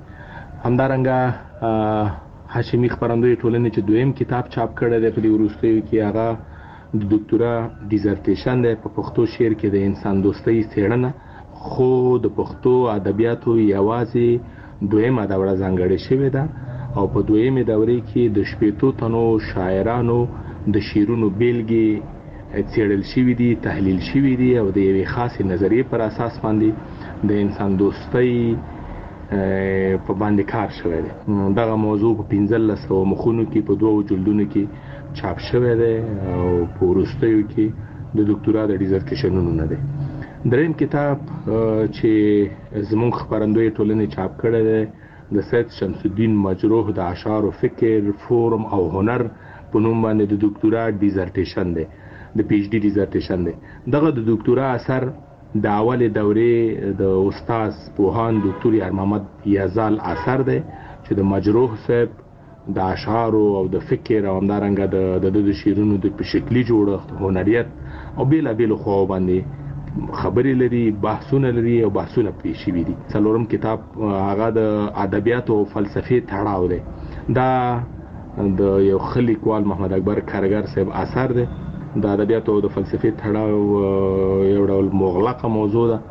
همدارنګه هاشمي خپرندوی ټولنې چې دویم کتاب چاپ کړی دی په دې وروستیو کې، هغه د ډاکټورا ډیزرټیشن دی په پښتو شعر کې د انسان دوستۍ څېړنه. خو د پښتو ادبیاتو یوازې دویمه دوره ځانګړې شوې ده او په دویمه دوره کې د شپېتو تنو شاعرانو د شعرونو بیلګې څېړل شوي دي، تحلیل شوي دي او د یوې خاصې نظریې پر اساس باندې د انسان دوستۍ په باندې کار شوی دی. دغه موضوع په پنځلس سوه مخونو کې په دوو جلدونو کې چاپ شوی دی او په وروستیو کې د ډاکټورا د ډیزرټیشنونو نه دی. دریم کتاب چې زموږ خبرندوی ټولنې چاپ کړی دی د سید شمس الدین مجروح د اشعار او فکر فورم او هنر په نوم باندې د ډاکټورا ډیزرټیشن دی، د پی ایچ ډي ډیزرټیشن دی. دغه د ډاکټورا اثر د اول دورې د استاد پوهان ډاکټر یار محمد یزال اثر دی چې د مجروح صاحب د اشعار او د فکر او همدارنګه د د شعرونو د شکلی جوړښت، هنریت او بیل بیل خو باندې خبرې لري، بحثونه لري او بحثونه پرې شوي دي. څلورم کتاب هغه د ادبیات او فلسفې تړاو دی. دا د یو ښه لیکوال محمد اکبر کارګر صاحب اثر دی. د ادبیات او د فلسفې تړاو یو ډول مغلقه موضوع ده.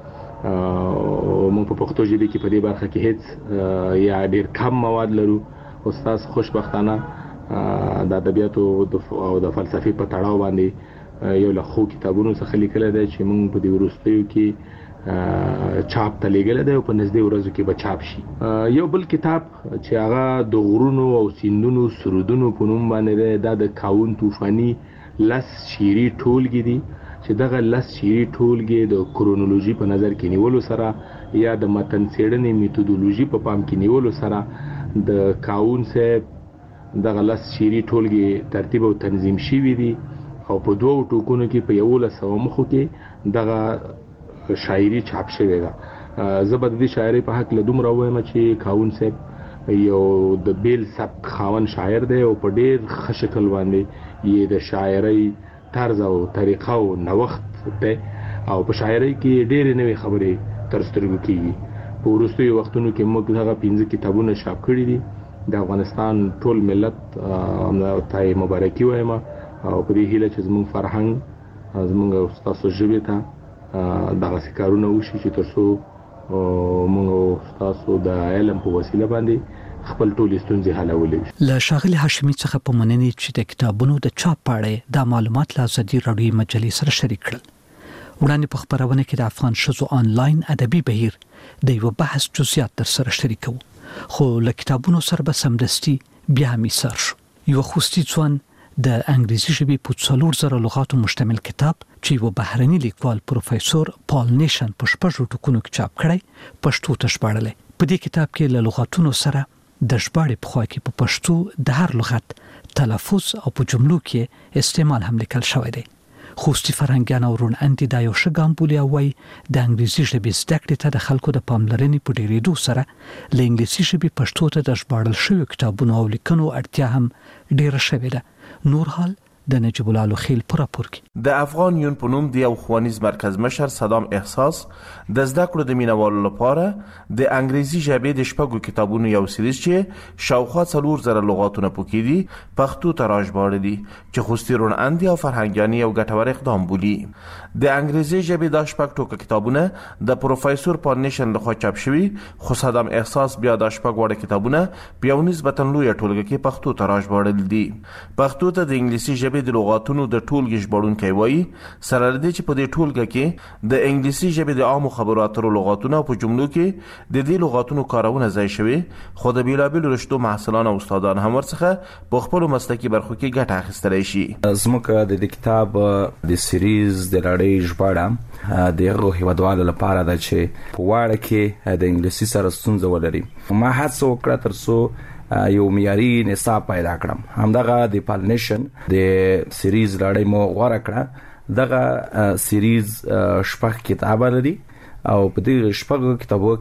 موږ په پښتو ژبه کې په دې برخه کې هیڅ یا ډېر کم مواد لرو. استاد خوشبختانه د ادبیات او د فلسفې په تړاو باندې یو له خو کتابونو څخه لیکل دی چې موږ په دې وروستیو کې چاپ ته لیږل دی او په نږدې ورځو کې به چاپ شي. یو بل کتاب چې هغه د غرونو او سیندونو سرودونو په نوم باندې دی، دا د کاون طوفاني لس شعري ټولګې دي چې دغه لس شعري ټولګې د کرونولوژي په نظر کې نیولو سره یا د متن څېړنې میتودولوژي په پام کې نیولو سره د کاون صاحب دغه لس شعري ټولګې ترتیب او تنظیم شوي دي او په دوو ټوکونو کې په یولس سوه مخو کې دغه شاعري چاپ شوې ده. زه به د دې شاعرۍ په هکله دومره ووایم چې کاون صاحب یو د بیل سبک خاوند شاعر دی او په ډېر ښه شکل باندې یې د شاعرۍ طرز او طریقه او نوښت دی او په شاعرۍ کې ډېرې نوې خبرې تر سترګو کېږي. په وروستیو وختونو کې موږ هغه پنځه کتابونه چاپ کړي دي. د افغانستان ټول ملت ته یې مبارکي وایم او په دې هیله چې زموږ فرهنګ زموږ او ستاسو ژبې ته دغسې کارونه وشي چې تر څو موږ او ستاسو د علم په وسیله باندې خپل ټولې ستونزې حلولی شي. له ښاغلي هاشمي څخه په مننې چې د کتابونو د چاپ په اړه دا معلومات له ازادي راډیو مجلې سره شریک کړل. وړاندې په خبرونه کې د افغان ښځو آنلاین ادبي بهیر د یو بحث جزئیات در سره شریکو، خو له کتابونو سره به سمدستي بیا هم ایسار شو. یو خوستي ځوان د انګریزي ژبې په څلور زره لغاتو مشتمل کتاب چې یو بهرني لیکوال پروفیسور پال نیشن په شپږو ټکونو کې چاپ کړی پښتو ته ژباړلی. په دې کتاب کې له لغاتونو سره د ژباړې په خوا کې په پښتو د هر لغت تلفظ او په جملو کې استعمال هم لیکل شوی دی. خوستي فرهنګیان او رون اندي دا یو ښه ګام بولي او وایي د انګریزي ژبې زده کړې ته د خلکو د پاملرنې په ډېرېدو سره له انګلیسي ژبې پښتو ته د ژباړل شویو کتابونو او لیکنو اړتیا هم ډېره شوې ده. نور حال د نجیب الله لوخیل پر راپور کې د افغان یون په نوم د یو ښوونیز مرکز مشر صدام احساس د زده کړو د مینوالو لپاره د انګریزي ژبې د شپږو کتابونو یو سریز چې شاوخوا څلور زره لغاتونه پکې دي پښتو ته راژباړلي دي چې خوستي رون اندي او فرهنګیاني یو ګټور اقدام بولي. د انګریزي ژبې د شپږ ټوکه کتابونه د پروفیسور پال نیشن لخوا چاپ شوي، خو صدام احساس بیا د شپږ وړه کتابونه په یو نسبتا لویه ټولګه کې پښتو ته راژباړل دي. پښتو ته د انګلیسي ژبې د لغاتونو د ټولګې ژباړونکی وایي سره له دې چې په دې ټولګه کې د انګلیسي ژبې د عامو خبرو اترو لغاتونه په جملو کې د دې لغاتونو کارونه ځای شوي، خو د بیلابیلو رشتو محصلان او استادان هم ورڅخه په خپلو مسلکي برخو کې ګټه اخیستلی شي. زموږ د دې کتاب د سیریز د لړۍ ژباړه د هغو هیوادوالو لپاره ده چې په واړه کې د انګلیسي سره ستونزه ولري. ما هڅه وکړه تر څو یو معیاري نصاب پیدا کړم. همدغه د پال نیشن د سیریز لړۍ مو غوره کړه. دغه سیریز شپږ کتابه لري او په دې شپږو کتابو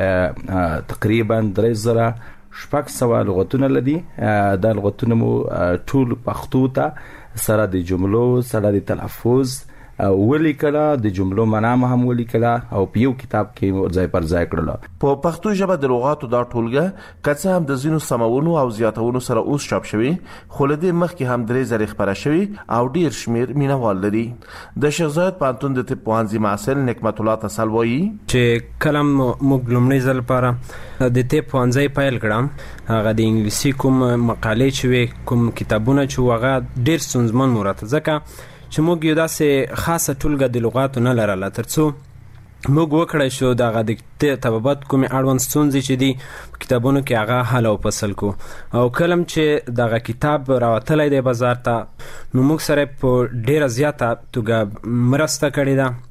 کې تقریبا درې زره شپږ سوه لغتونه لري. دا لغتونه مو ټول پښتو ته سره د جملو سره د تلفظ ولیکله، د جملو معنا هم ولیکله او په یو کتاب کې ځای پر ځای کړله. په پښتو ژبه د لغاتو دا ټولګه که څه هم د ځینو سمونو او زیاتونو سره اوس چاپ شوي، خو له دې مخکې هم درې زرې خپره شوي او ډیر شمیر مینوال لري. د شیخ زاید پوهنتون د طب پوهنځي محصل نعمت الله تسل وایي چې کله موږ لومړی ځل لپاره د طب پوهنځی پیل کړم، هغه د انګلیسي کوم مقالې چې وې، کوم کتابونه چې هغه ډیر ستونزمن مو راته، ځکه چې موږ یو داسې خاصه ټولګه د لغاتو نه لرله تر څو موږ وکړای شو دغه د طبابت کومې اړوند ستونزې چې دي په کتابونو کې هغه حل او فصل کو. او کله چې دغه کتاب راوتلی دی بازار ته، نو موږ سره په ډېره زیاته توګه مرسته کړې ده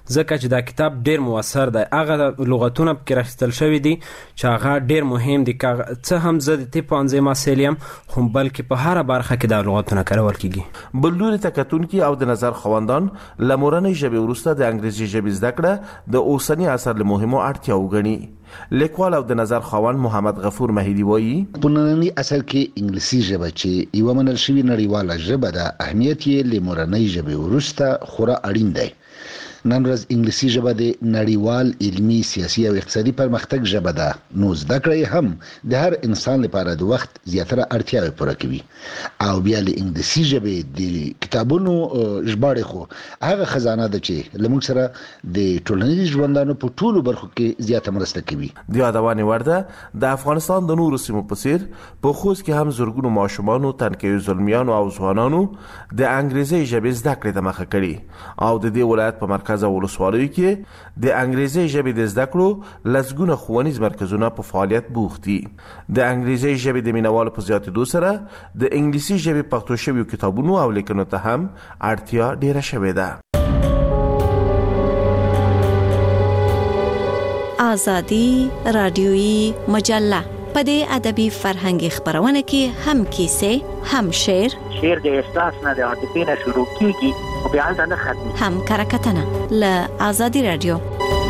ځکه چې دا کتاب ډیر موثر دی. هغه لغتونه پکې راخیستل شوي دي چې هغه ډیر مهم دي. څه هم زه د طب پوهنځي محصل یم خو بلکې په هره برخه کې دا لغتونه کارول کیږي. بل لوري ته کتونکي او د نظر خوندان له مورنۍ ژبې وروسته د انګریزي ژبې زده کړه د اوسني عصر له مهمو اړتیاو ګڼي. لیکوال او د نظر خوان محمد غفور مهیدی وایي په ننني عصر کې انګلیسي ژبه چې یوه منل شوې نړیواله ژبه ده اهمیت یې له مورنۍ ژبې وروسته خورا اړین دی. نن ورځ انګلیسي ژبه د نړیوال علمي سیاسي او اقتصادي پرمختګ ژبه ده نو زده کړه هم د هر انسان لپاره د وخت زیاتره اړتیاوې پوره کوي. او بیا له انګلیسي ژبې د کتابونو ژباړې خو هغه خزانه ده چې لمونږ سره د ټولنیز ژوندانو په ټولو برخو کې زیاته مرسته کوي. د یادونې وړ ده د افغانستان د نورو سیمو په څیر په خوست کې هم زرګونو ماشومانو تنکیو زلمیانو او ځوانانو د انګریزي ژبې زده کړې ته مخه کړې او د دې ولایت په مرکز او ولسوالیو کې د انګریزي ژبې د زده کړو لسګونه ښوونیز مرکزونه په فعالیت بوخت دي. د انګریزي ژبې د مینوالو په زیاتېدو سره د انګلیسي ژبې پښتو شویو کتابونو او لیکنو ته هم اړتیا ډیره شوې ده. آزادی رادیویی مجله په دې ادبي فرهنګي خبرونه کې هم کیسې هم شعر شعر د احساس نه د عاطفې نه شروع کیږي او بیا نه ختمي هم کرکټنه له آزادی رادیو.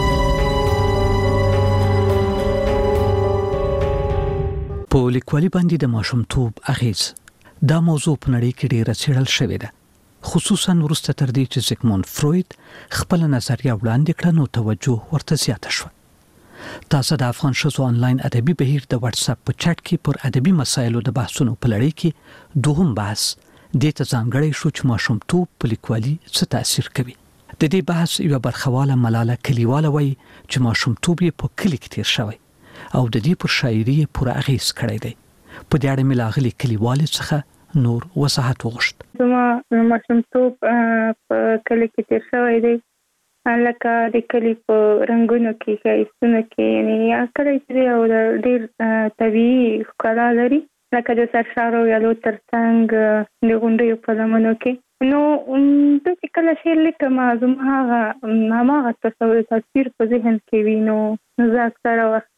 په لیکوالي باندې د ماشومتوب اغیز دا موضوع په نړۍ کې ډیره څېړل شوې ده، خصوصا وروسته تر دې چې زیګموند فروید خپل نظریه وړاندې کړه نو توجه ورته زیاته شوه. تاسو د افغان شوزو آنلاین ادبي بهیر د واتس اپ په چټ کې پر ادبي مسایلو د بحثونو په لړۍ کې دوهم بحث د ته ځانګړی شو چې ماشومتوب په لیکوالي څه تاثیر کوي. د دې بحث یو برخواله ملاله کلیواله وایي چې ماشومتوب یې په کلی کې تیر شوی او د دې پر شاعري پوره اغیز کړی دی. په دې اړه ملاغلي کلیواله څخه نور وضاحت وغوښت. زما ماشومتوب په کلی کې تیر شوی دی لکه د کلی په رنگونو کې ښایستونه کې یعنی یا کلی چې او ډېر طبیعي ښکلا لري لکه د سرشارو یالو ترڅنګ د غونډیو په لمنو کې. نو زه چې کله شعر لیکم زما هغه هماغه تصور تصویر په ذهن کې وي نو زه اکثره وخت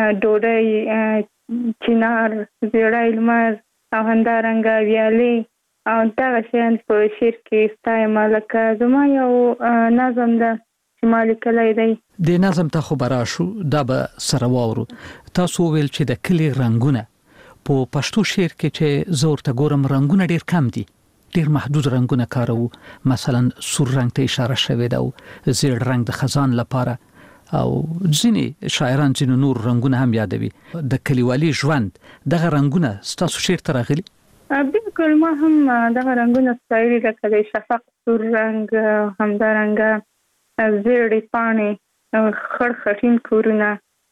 ډوډۍ چنار زیړی لمر او همدارنګه ویالې او دغه شیان په شعر کې ستایم. لکه زما یو نظم ده چې ما لیکلی دی. د نظم ته خو به راشو دا به سره واورو. تاسو وویل چې د کلي رنګونه په پښتو شعر کې چې زه ورته ګورم رنګونه ډېر کم دي، ډېر محدود رنګونه کاروو. مثلا سور رنګ ته اشاره شوې ده او زیړ رنګ د خزان لپاره او ځینې شاعران ځینې نور رنګونه هم یادوي. د کلیوالي ژوند دغه رنګونه ستاسو شعر ته راغلي؟ بالکل ما هم دغه رنګونه ستایلي لکه د شفق سور رنګ همدارنګه زیړې پاڼې خړ خټین کورونه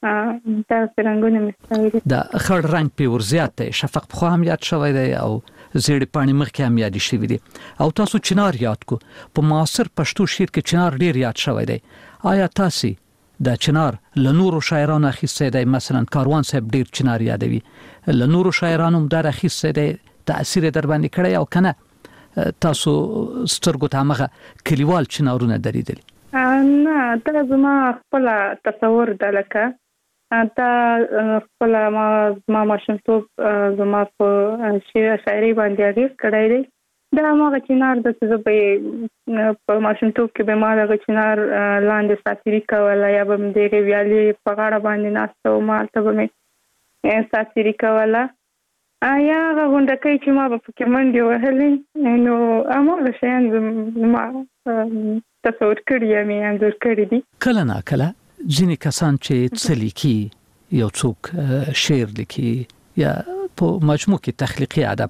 دغه رنګونه مې ستایلي. د خړ رنګ پې ورزیات دی، شفق پخوا هم یاد شوی دی او زیړې پاڼې مخکې هم یادې شوي دي او تاسو چنار یاد کو. په معاصر پښتو شعر کې چنار ډېر یاد شوی دی. آیا تاسو د چنار له نورو شاعرانو اخیستی دی؟ مثلا کاروان صاحب ډېر چنار یادوي، له نورو شاعرانو هم در اخیستی دی، تأثیر در باندې کړی او کنه تاسو سترګو ته هغه کلیوال چنارونه دریدلی؟ نه دا زما خپل تصور ده لکه دا خپل ما ما ماشومتوب زما په شعر شاعري باندې اغیز کړی دی. دا هغه چنار د څه به په ماشومتوب کې به ما دغه چنار لاندې ساتیري کوله یا به مې د ویالې په غاړه باندې ناسته وم هلته به مې ساتیري کوله یا هغه غونډکۍ چې ما به پکې منډې وهلې نو هماغه شیان زما تصور کړي یا مې انځور کړي دي. کله ناکله ځینې کسان چې څه لیکي یو څوک شعر لیکي یا په مجموع کې تخلیقي ادب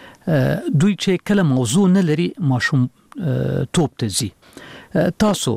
دوی چې کله موضوع نه لري ماشوم توپ ته ځي. تاسو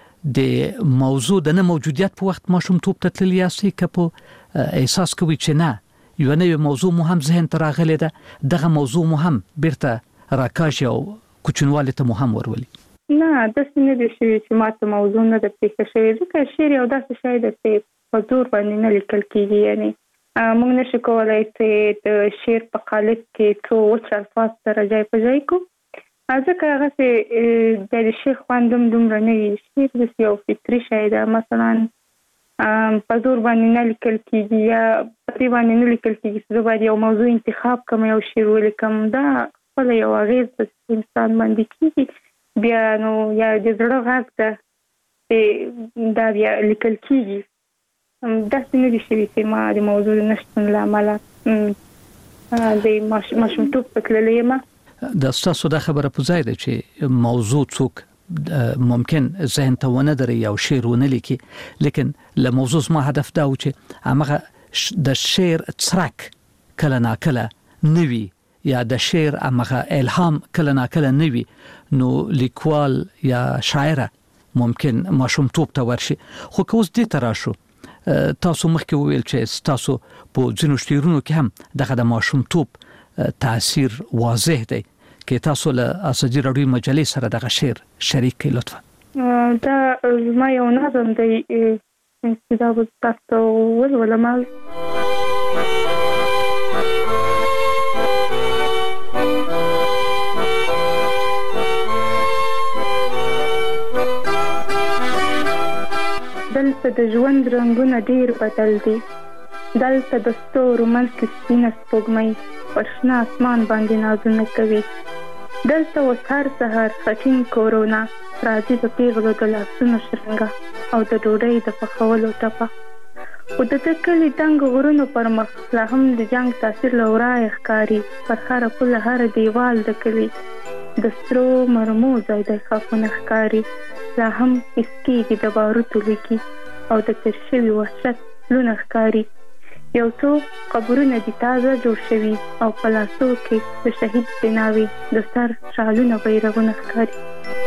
د موضوع د نه موجودیت په وخت ماشوم توپ ته تللی یاستئ که په احساس کوي چې نه یو نوې موضوع مو هم ذهن ته راغلی ده دغه موضوع مو هم بیرته راکاږي او کوچنوالي ته مو هم ورولي؟ نه داسې نه دی شوي چې ما ته موضوع نه ده پېښه شوې ځکه شعر یو داسې شی ده چې په زور باندې نه لیکل کېږي. یعنې موږ نشو کولی چې د شعر په قالب کې څو وچ الفاظ سره ځای په ځای کړو ځکه هغه چې د شیخ خوندم دومره نه وي، شعر داسې یو فطري شی ده، مثلا په زور باندې نه لیکل کېږي یا په دې باندې نه لیکل کېږي چې زه باید یو موضوع انتخاب کړم یو شعر ولیکم. دا خپله یو اغېز په انسان باندې کېږي، بیا نو یا د زړه غږ ده چې دا بیا لیکل کېږي. داسې نه دي شوي چې ما د موضوع نشتون له امله د ماشومتوب په تللی یم. د ستاسو دا خبره په ځای ده چې موضوع څوک ممکن ذهن ته ونه دري او شعر ونه لیکي، لیکن له موضوع ما هدف دا و چې هغه د شعر څرک کله ناکله نوي یا د شعر هغه الهام کله ناکله نوي، نو لیکوال یا شاعره ممکن ماشومتوب ته ورشي. خو که اوس دې ته راشو، تاسو مخکې وویل چې تاسو په ځینو شعرونو کې هم دغه د ماشومتوب تاثیر واضح دی، کې تاسو له اساجي راډیو مجلې سره دغه شعر شریک کړئ لطفا. دا ما یو نظم دی چې دا به تاسو ولولم. دلته د ژوند رنګونه ډیر بدل دي، دلته د ستورو منځ کې سپینه سپوږمۍ پر شنه اسمان باندې نازونه کوي. دلته اوس هر سهار خټین کورونه راځي د پیغلو د لاسونو شرنګه او د ډوډۍ د پخولو ټپه. خو د ده کلي دنګ غرونو پر مخ لا هم د جنګ تاثیر له ورایه ښکاري. پر هره پوله هر دیوال د کلي د سرو مرمو ځای دی خافونه ښکاري. لا هم حس کېږي د باروتو لیکي او د تېر شوي وحشت لونه ښکاري. یو څو قبرونه دي تازه جوړ شوي او په لاسو کې د شهید بناوي د سر شالونه بیرغونه ښکاري.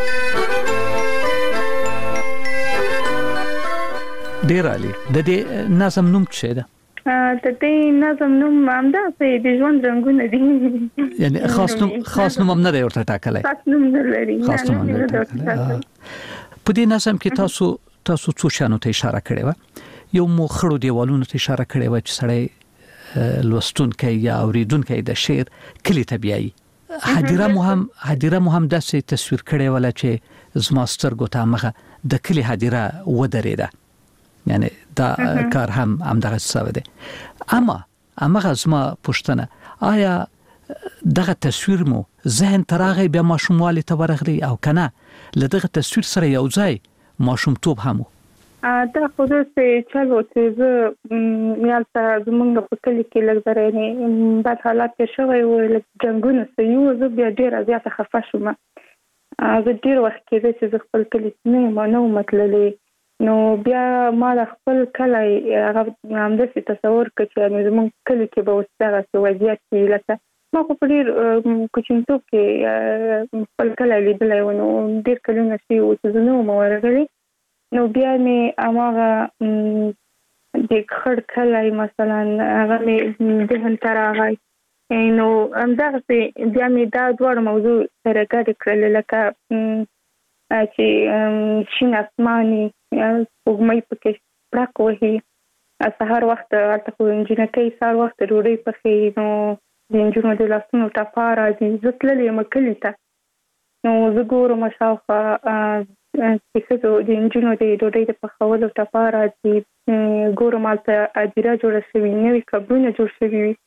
ډېر عالي. د دې نظم نوم څه ده؟ د دې نظم نوم همداسې د ژوند رنګونه دي، یعنی خاص نوم خاص نوم هم نه دی ورته ټاکلی؟ خاص نوم نه لري. خاص نوم نه لري. په دې نظم کې تاسو تاسو څو شانو ته اشاره کړې وه. یو مو خړو دیوالونو ته اشاره کړې وه چې سړی لوستونکی یا اوریدونکی د شعر کلي ته بیایي. هدیره مو هم هدیره مو هم داسې تصویر کړې وله چې زما سترګو ته همغه د کلي هدیره ودرېده، یعنی دا کار هم همدغه څه دی. اما همغه زما پوښتنه، آیا دغه تصویر مو ذهن ته راغی بیا ماشوموالي ته ورغلی او که نه له دغه تصویر سره یو ځای ماشومتوب هم و؟ دا خو داسې چل و چې زه یالته زمونږ په کلي کې لږ ذره بد حالات تېر شوی و، لږ جنګونه سوي وو. زه بیا ډېره زیاته خفه شوم. زه ډېر وخت کېده چې زه خپل کلي نه یم نه وم تللی، نو بیا ما د خپل کلی هغه همداسې تصور کړ چې زمونږ کلي کې به اوس دغسې وضعیت وي. لکه ما خو په ډېر کوچنیتوب کې خپل کلی لیدلی و، نو ډېر کلونه شوي وو چې زه نه وم ورغلې. نو بیا مې هماغه د خړ کلی مثلا هغه مې ذهن ته راغی. نو همدغسې بیا مې دا دواړه موضوع سره ګډې کړلې، لکه چې شین اسماني سپوږمۍ پکې پړق وهي، سهار وخت هلته خو نجونکۍ سهار وخت ډوډۍ پخوي، نو د نجونو د لاسونو ټپه راځي. زه تللې یم کلي ته، نو زه ګورم شاوخوا چې ښځو د نجونو د ډوډۍ د پخولو ټپه راځي. ګورم هلته هدیره جوړه شوې، نوي قبرونه جوړ شوي وي.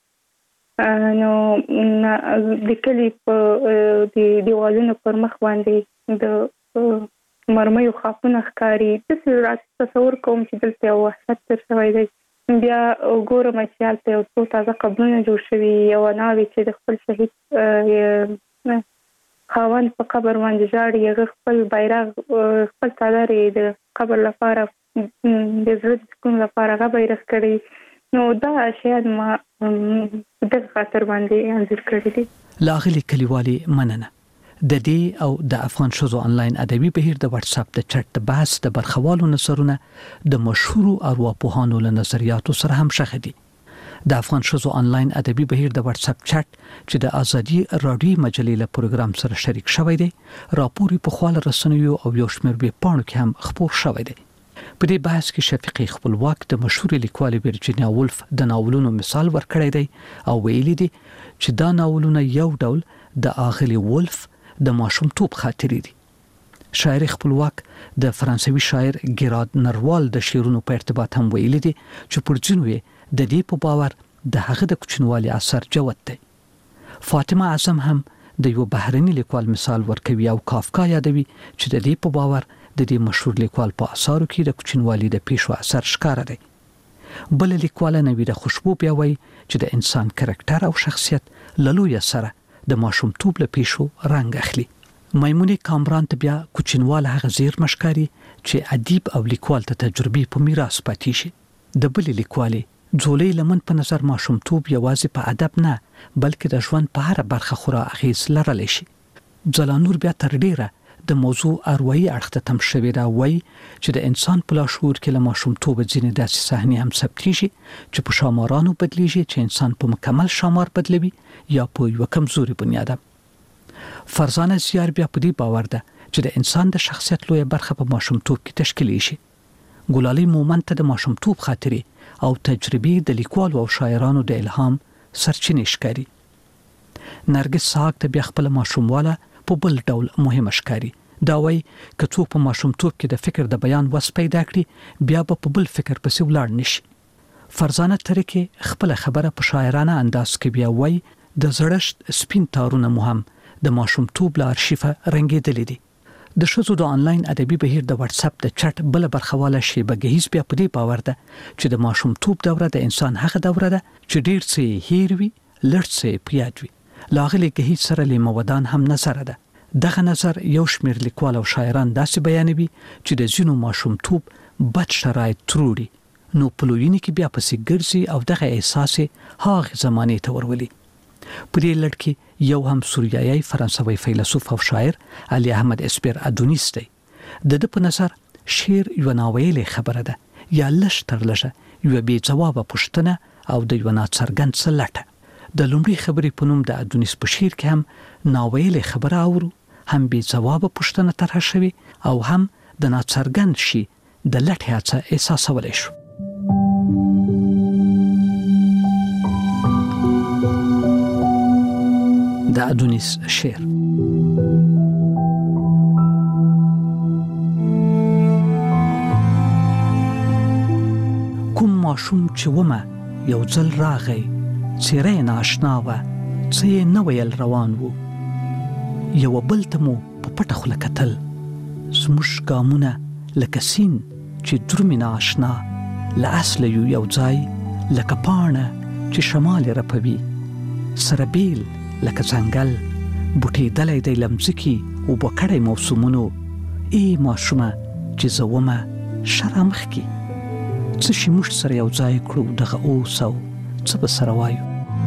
نو د کلي په د دیوالونو پر مخ باندې د مرمیو خاپونه ښکاري. داسې راته تصور کوم چې دلته یو وحشت تېر شوی دی. بیا ګورم چې هلته یو څو تازه قبرونه جوړ شوي، یوه ناوې چې د خپل شهید خاوند په قبر باندې ژاړي، هغه خپل بیرغ خپل څادر یې د قبر لپاره د زړه د سکون لپاره هغه بیرغ کړی. نو دا شاید ما دغه خاطر باندې انځور کړی دي. لاغلي کلیوالي مننه. د دې او د افغان ښځو انلاین ادبي بهیر د واتس اپ د چټ د بحث د برخوالو نظرونه د مشهورو ارواپوهانو له نظریاتو سره هم شخه دي. د افغان ښځو انلاین ادبي بهیر د واتس اپ چټ چې د ازادي راډیو مجلې له پروګرام سره شریک شوی دی، راپوري په خواله رسنیو او یو شمېر ویبپاڼو کې هم خپور شوی دی. په دې بحث کې شفیقي خپلواک د مشهور لیکوال ورجینیا وولف د ناولونو مثال ورکړی دی او ویلي دی چې دا ناولونه یو ډول د اغلی وولف د ماشومتوب خاطرې دي. شاعر خپلواک د فرانسوي شاعر ګیراد نروال د شعرونو په ارتباط هم ویلي دي چې پر ځینو د دې په باور د هغه د کوچنوالي اثر جوت دی. فاطمه اعظم هم د یو بهرني لیکوال مثال ورکوي او کافکا یادوي چې د دې په باور د دې مشهور لیکوال په اثارو کې د کوچنوالي د پیښو اثر ښکاره دی. بل لیکوال نویده خوشبو بیا وایي چې د انسان کرکټر او شخصیت له لوی سره د ماشومتوب له پیښو رنګ اخلي. میمونې کامران ته بیا کوچنوال هغه زیرمه ښکاري چې ادیب او لیکوال ته تجربې په میراث پاتې شي. د بل لیکوالې ځولۍ لمن په نظر ماشومتوب یوازې په ادب نه بلکې د ژوند په هر برخه خورا اغیز لرلی شي. ځلانور بیا تر ډیره د موضوع اروایي اړخ ته تم شوی دا وایي چې د انسان په لاشعور کې له ماشومتوب ځینې داسې صحنې هم ثبتېږي چې په شامارانو بدلیږي چې انسان په مکمل شامار بدلوي یا په یو کمزوري بنیاد. فرزانه زیار بیا په دې باور ده چې د انسان د شخصیت لویه برخه په ماشومتوب کې تشکیل شي. ګلالي مومند ته د ماشومتوب خاطرې او تجربې د لیکوالو او شاعرانو د الهام سرچینې ښکاري. نرګس ساق ته بیا خپل ماشومواله په بل ډول مهمه ښکاري. دا وایي که څوک په ماشومتوب کې د فکر د بیان وس پیدا کړي بیا به په بل فکر پسې ولاړ نشي. فرزانه ترکه خپل خبره په شاعرانه انداز کې بیا وایي د زړښت سپین تارونه مو هم د ماشومتوب له ارشیفه رنګېدلې دي. د ښځو د آنلاین ادبي بهیر د واتس اپ د چټ بل برخواله شیبه گهیز بیا په دې باور ده چې د ماشومتوب دوره د انسان هغه دوره ده چې ډیر څه هیر وي لړ څه پیاد وي. لاغلی گهیز سره لیمودان هم نظر ده. دغه نظر یو شمیر لیکوال او شاعران داسې بیانوي چې د ځینو ماشومتوب بد شرایط تروړي نو په لویینې کې بیا پسې ګرځي او دغه احساس هغه زمانې ته ورولي. په دې لړ کې یو هم سوریایي فرانسوي فیلسوف او شاعر علي احمد اسپیر ادونیس دی. د د په نظر شعر یو ناویلې خبره ده یا لږ تر لږه یو بې ځوابه پوښتنه او د یو ناڅرګند څه لټه. د لومړي خبرې په نوم د ادونیس په شعر کې هم ناویلې خبره اورو، هم بې ځوابه پوښتنه طرحه شوې او هم د ناڅرګند شي د لټې هڅه احساسولی شو. د ادونیس شعر کوم ماشوم چې ومه یو ځل راغی څیرې ناشنا وه څه یې نه ویل روان وو یو بل ته مو په پټه خوله کتل زموږ ګامونه لکه سیند چې درومي ناشنا له اصله یو یو ځای لکه پاڼه چې شمال یې رپوي سره بیل لکه ځنګل بوټېدلی دی له مځکې اوبه کړی موسمونو ای ماشومه چې زه ومه شه رامخکې څه شي موږ سره یو ځای کړو دغه اوس او څه به سره وایو.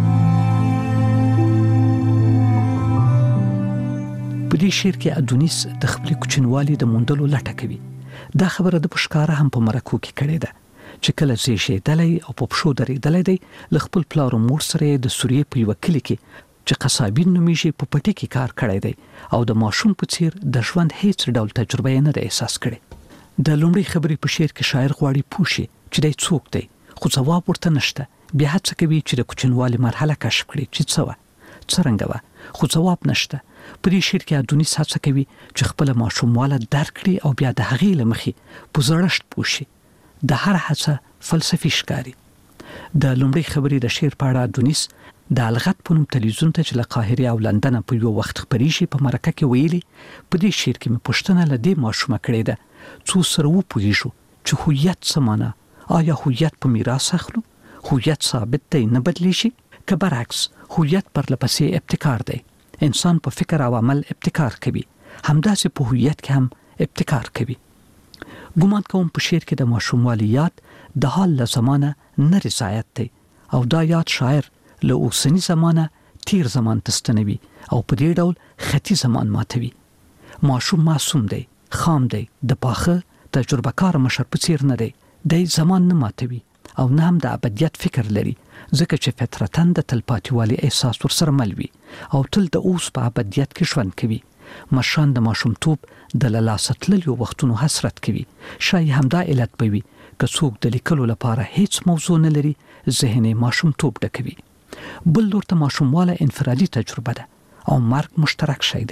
په دې شعر کې ادونیس د خپلې کوچنوالي د موندلو لټه کوي. دا خبره د په ښکاره هم په مرکو کې کړې ده چې کله زیږېدلی او په پښو درېدلی دی له خپل پلار او مور سره یې د سوریې په یوه کلي کې چې قصابین نومیږي په پټي کې کار کړی دی او د ماشوم په څیر د ژوند هیڅ ډول تجربه یې نه ده احساس کړې. د لومړۍ خبرې په شعر کې شاعر غواړي پوه شي چې دی څوک دی خو ځواب ورته نشته. بیا هڅه کوي چې د کوچنوالي مرحله کشف کړي چې څه وه څرنګه وه خو ځواب نشته. په دې شعر کې ادونیس هڅه کوي چې خپله ماشومواله درک کړي او بیا د هغې له مخې په زړښت پوه شي. د هر هڅه فلسفي ښکاري. د لومړۍ خبرې د شعر په اړه ادونیس د الغت په نوم تلویزیون ته چې له قاهرې او لندنه په یو وخت خپریږي په مرکه کې ویلي په دې شعر کې مې پوښتنه له دې ماشومه کړې ده څو سره وپوهېږو چې هویت څه معنا آیا هویت په میراث اخلو هویت ثابت دی نه بدلیږي که برعکس هویت پرلپسې ابتکار دی انسان په فکر او عمل ابتکار کوي همداسې په هویت کې هم ابتکار کوي. ګومان کوم په شعر کې د ماشوموالي یاد د حال له زمانه نه رضایت دی او دا یاد شاعر له اوسني زمانه تیر زمان تستنوي او په دې ډول خطي زمان ماتوي. ماشوم معصوم دی خام دی د پاخه تجربه کار مشر په څیر نه دی دی زمان نه ماتوي او نه هم د ابدیت فکر لري ځکه چې فطرتاً د تلپاتیوالي احساس ورسره مل وي او تل د اوس په ابدیت کې ژوند کوي. مشران د ماشومتوب د له لاسه تللیو وختونو حسرت کوي. شاید همدا علت به وي که څوک د لیکلو لپاره هیڅ موضوع نه لري ذهن یې ماشومتوب ډکوي. بل لور ته ماشومواله انفرادي تجربه ده او مرګ مشترک شی دی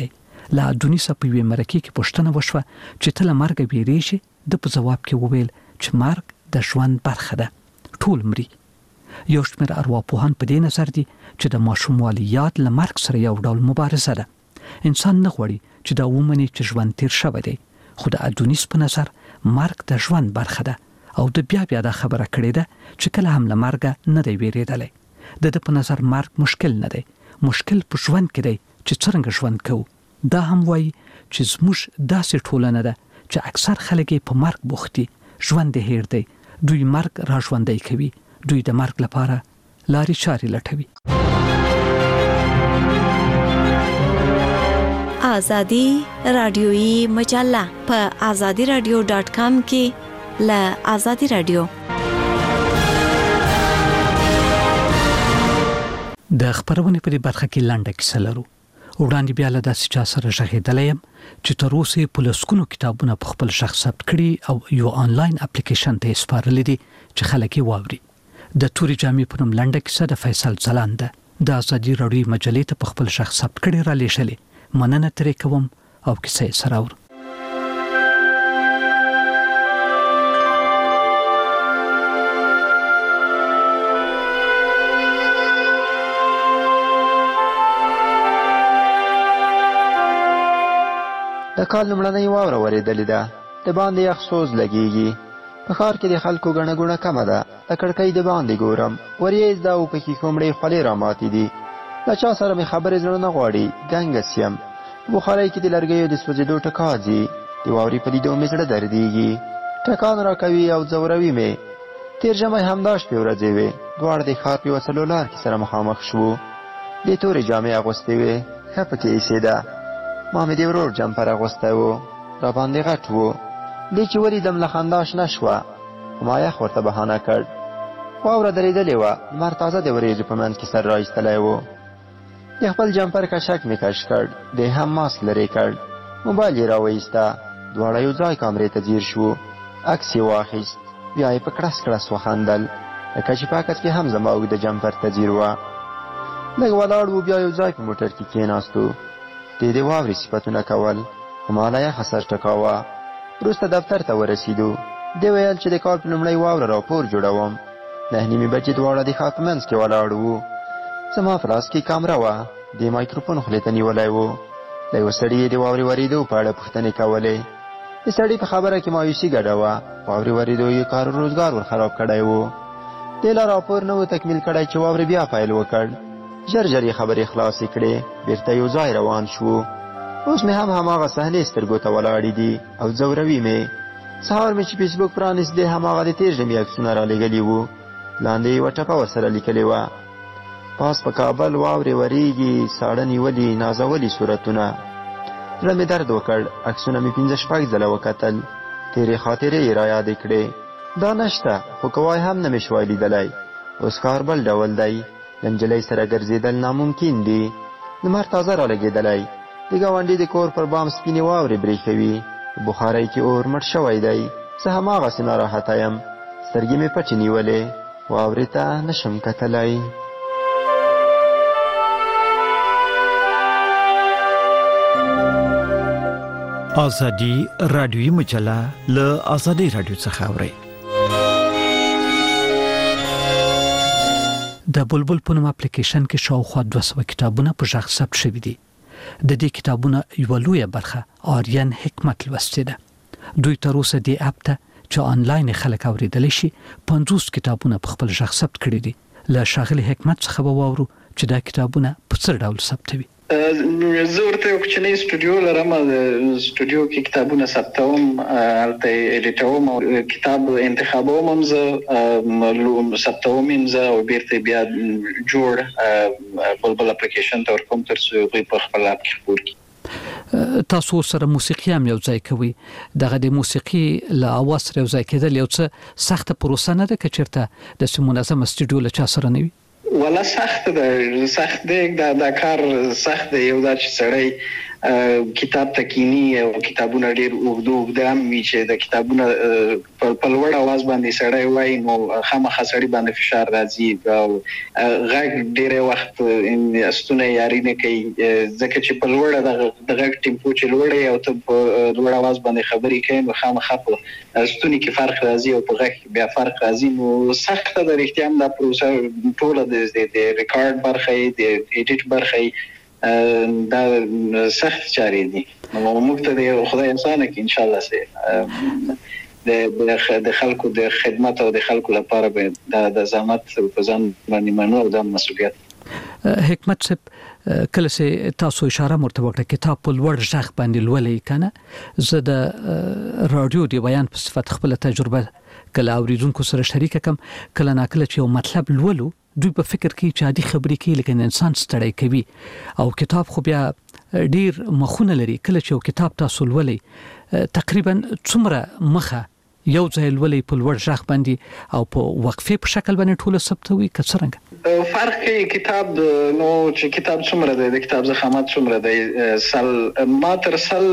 لا ادونیس په وی مرکه کې پوښتنه وشوه چې تل مرګ بیریږي. د په جواب کې وویل چې مرګ د ژوند برخه ده، ټول مري. یو شمېر ارواپوهان په دې نظر دي چې د ماشوموالي یاد له مرګ سره یو ډول مبارزه ده. انسان نه غواړي چې دا ومني چې ژوند تیر شوی دی، خو د ادونیس په نظر مرګ د ژوند برخه ده او د بیا بیا د خبره کړې ده چې کله هم له مرګ نه دی ویریدلی. د د په نظر مرګ مشکل نه دی، مشکل په ژوند کې دی چې څنګه ژوند کوو. دا هم وایي چې زموږ داسې ټولنه ده چې اکثر خلک په مرګ بوخت دي، ژوند یې هیر دی. دوی مرګ را ژوندی کوي، دوی د مرګ لپاره لارې چارې لټوي. آزادی رادیویی مجله په آزادی رادیو ډاٹ کام کې له آزادی رادیو د خبرونه په برخه کې لنډه کیسه لرو. وړاندې بیا له داسې چا سره ژغېدلی یم چې تر اوسه په لسګونو کتابونه په خپل شخص ثبت کړي او یو آنلاین اپلیکیشن ته سپارلي دي چې خلک یې واوري. د توري جامې په نوم لنډه کیسه د فیصل ځلاند ده. د آزادي رادیو مجلې ته په خپل شخص ثبت کړي را لېږلې. مننه ترې کوم او کیسه یې سره اورو. د کال لومړنۍ واوره ورېدلې ده، د باندې یخ سوز لګېږي. په ښار کې د خلکو ګڼه ګوڼه کمه ده. د کړکۍ د باندې ګورم، وریځ ده او پکې کومړې خولې راماتې دي. له چا سره مې خبرې زړه نه غواړي، ګنګس یم. بخارۍ کې د لرګیو د سوځېدو ټکا ځي، د واورې په لیدو مې زړه دردېږي. ټکان راکوي او ځوروي مې. تېر ژمی همدا شپې ورځې وې، دواړه د ښار په یوه څلور لار کې سره مخامخ شوو. د تورې جامې اغوستې وې، ښه پکې ایسېده. ما مې د ورور جمپر اغوستی و، را باندې غټ و. دې چې ولیدم له خندا شنه شوه، خو ما یخ ورته بهانه کړ. واوره درېدلې وه، لمر تازه د وریځو په منځ کې سر را ایستلی و. د خپل جمپر کشک مې کش کړ، دی هم ماسک لرې کړ. موبایل یې راوایسته، دواړه یو ځای کامرې ته ځیر شوو. عکس یې واخیست، بیا یې په کړس کړس وخندل، لکه چې په عکس کې هم زما اوږده جمپر ته ځیر وه. لږ ولاړ و، بیا یو ځای په موټر کې کېناستو. د دې واورې صفتونه کول، خو ما له یخه سر ټکاوه. وروسته دفتر ته ورسېدو. دې ویل چې د کال په لومړۍ واوره راپور جوړوم. نهه نیمې بجې دواړه د ښار په منځ کې ولاړ وو. زما په لاس کې کامره وه، د مایکروفون خولې ته نیولی و. له یوه سړي یې د واورې ورېدو په اړه پوښتنې کولې. د سړي په خبره کې مایوسي ګډه وه، واورې ورېدو یې کار و روزګار ور خراب کړی و. دې لا راپور نه و تکمیل کړی چې واورې بیا پیل وکړ. ژر ژر یې خبرې خلاصې کړې، بېرته یو ځای روان شو. اوس مې هم هماغه صحنې سترګو ته ولاړې دي او ځوروي مې. سهار مې چې فیسبوک پرانیست، دی هماغه د تېر ژمي عکسونه رالېږلي وو. لاندې یې یوه ټپه ورسره لیکلې وه: پاس په کابل واورې ورېږي، ساړه نیولي نازولي صورتونه. زړه مې درد وکړ، عکسونه مې پنځه شپږ ځله وکتل، تېرې خاطرې یې رایادې کړې. دا نشته، خو کوای هم نه مې شوای لیدلی. اوس ښار بل ډول دی، له نجلۍ سره ګرځېدل ناممکن دي. لمر تازه رالګېدلی، د ګاونډي د کور پر بام سپینې واورې برېښوي. په بخارۍ کې اور مړ شوی دی. زه هماغسې ناراحته یم، سترګې مې پټې نیولې، واورې ته نشم کتلی. آزادی رادیویی مجله له آزادی رادیو څخه اورئ. د بلبل په نوم اپلیکیشن کې شاوخوا دوه سوه کتابونه په غږ ثبت شوي دي. د دې کتابونو یوه لویه برخه آریان حکمت لوستې ده. دوی تر اوسه دې اپ ته چې آنلاین خلک اوریدلی شي پنځوس کتابونه په خپل غږ ثبت کړي دي. له ښاغلي حکمت څخه به واورو چې دا کتابونه په څه ډول ثبتوي. زه ورته یو کوچنی سټوډیو لرم، د سټوډیو کې کتابونه ثبتوم، هلته یې ایډیټوم او کتاب انتخابوم هم زه، ثبتوم هم زه او بیرته بیا جوړ بلبل اپلیکیشن ته ورکوم تر څو هغوی په خپل اپ کې خپور کړي. تاسو سره موسیقي هم یو ځای کوي. دغه د موسیقي له اواز سره یو ځای کېدل یو څه سخته پروسه نه ده که چېرته داسې منظمه سټوډیو له چا سره نه وي؟ ولا سخت ده، سخت دی، دا دا کار سخت دی. یو دا چې سړی کتاب تکینی او کتابونه ډیر اوږدو اوږدام وی چې د کتابونه په لوړ اواز باندې سړی وای نو خامخا سړی باندې فشار راځي او غږ ډیر وخت استونه یاري نه کوي ځکه چې په لوړ د غږ ټیمپو چې لوړ او ته په لوړ اواز باندې خبرې کوي نو خامخا په استوني کې فرق راځي او په غږ بیا فرق راځي نو سخت د اړتیا هم د پروسه ټول د ریکارډ برخه د ایډیټ برخه دا سخت چاري دي نو موږ ته د خدای انسان کې ان شاء الله سي د د خلکو د خدمت او د خلکو لپاره به د زحمت په ځان باندې منو او د مسؤلیت حکمت صاحب کله چې تاسو اشاره مرته وکړه کتاب په لوړ ځخ باندې لولې کنه زه د رادیو دی بیان په صفت خپل تجربه کله اوریدونکو سره شریک کوم کله ناکله چې یو مطلب لولو دوی په فکر کې چې عادي خبرې کوي لیکن انسان ستړی کوي او کتاب خو بیا ډیر مخونه لري کله چې یو کتاب تاسو لولې تقریبا څومره مخه یو ځای لولې په لوړ ځخ باندې او په وقفه په شکل باندې ټول ثبتوي کڅرنګ فرق کوي کتاب نو چې کتاب څومره دی د کتاب ضخامت څومره دی سل ما تر سل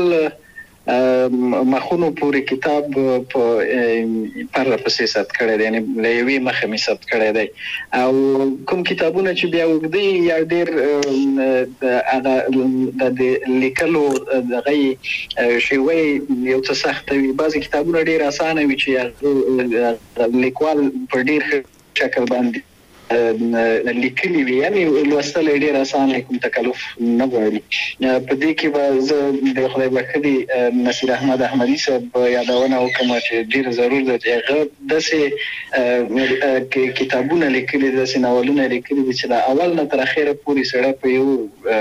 مخونو پوری کتاب په پر پسې ثبت کړی دی یعنی لوي مخه می ثبت کړی دی او کوم کتابونه چې بیا وګدي یا ډیر هغه د لیکلو دغه شیوه یو څه سخت وي بعضی کتابونه ډیر اسانه وي چې لیکوال په ډیر شکل باندې لیکلي وي یعنی لوستل ډیر اسانه کوم تکلف نه غواړي په دې کې به زه د خدای بخښي نصیر احمد احمدي صاحب یادونه وکم چې ډیر ضرور ده چې هغه داسې کتابونه لیکلي داسې ناولونه لیکلي چې د اول نه تر اخره پوری سره په یو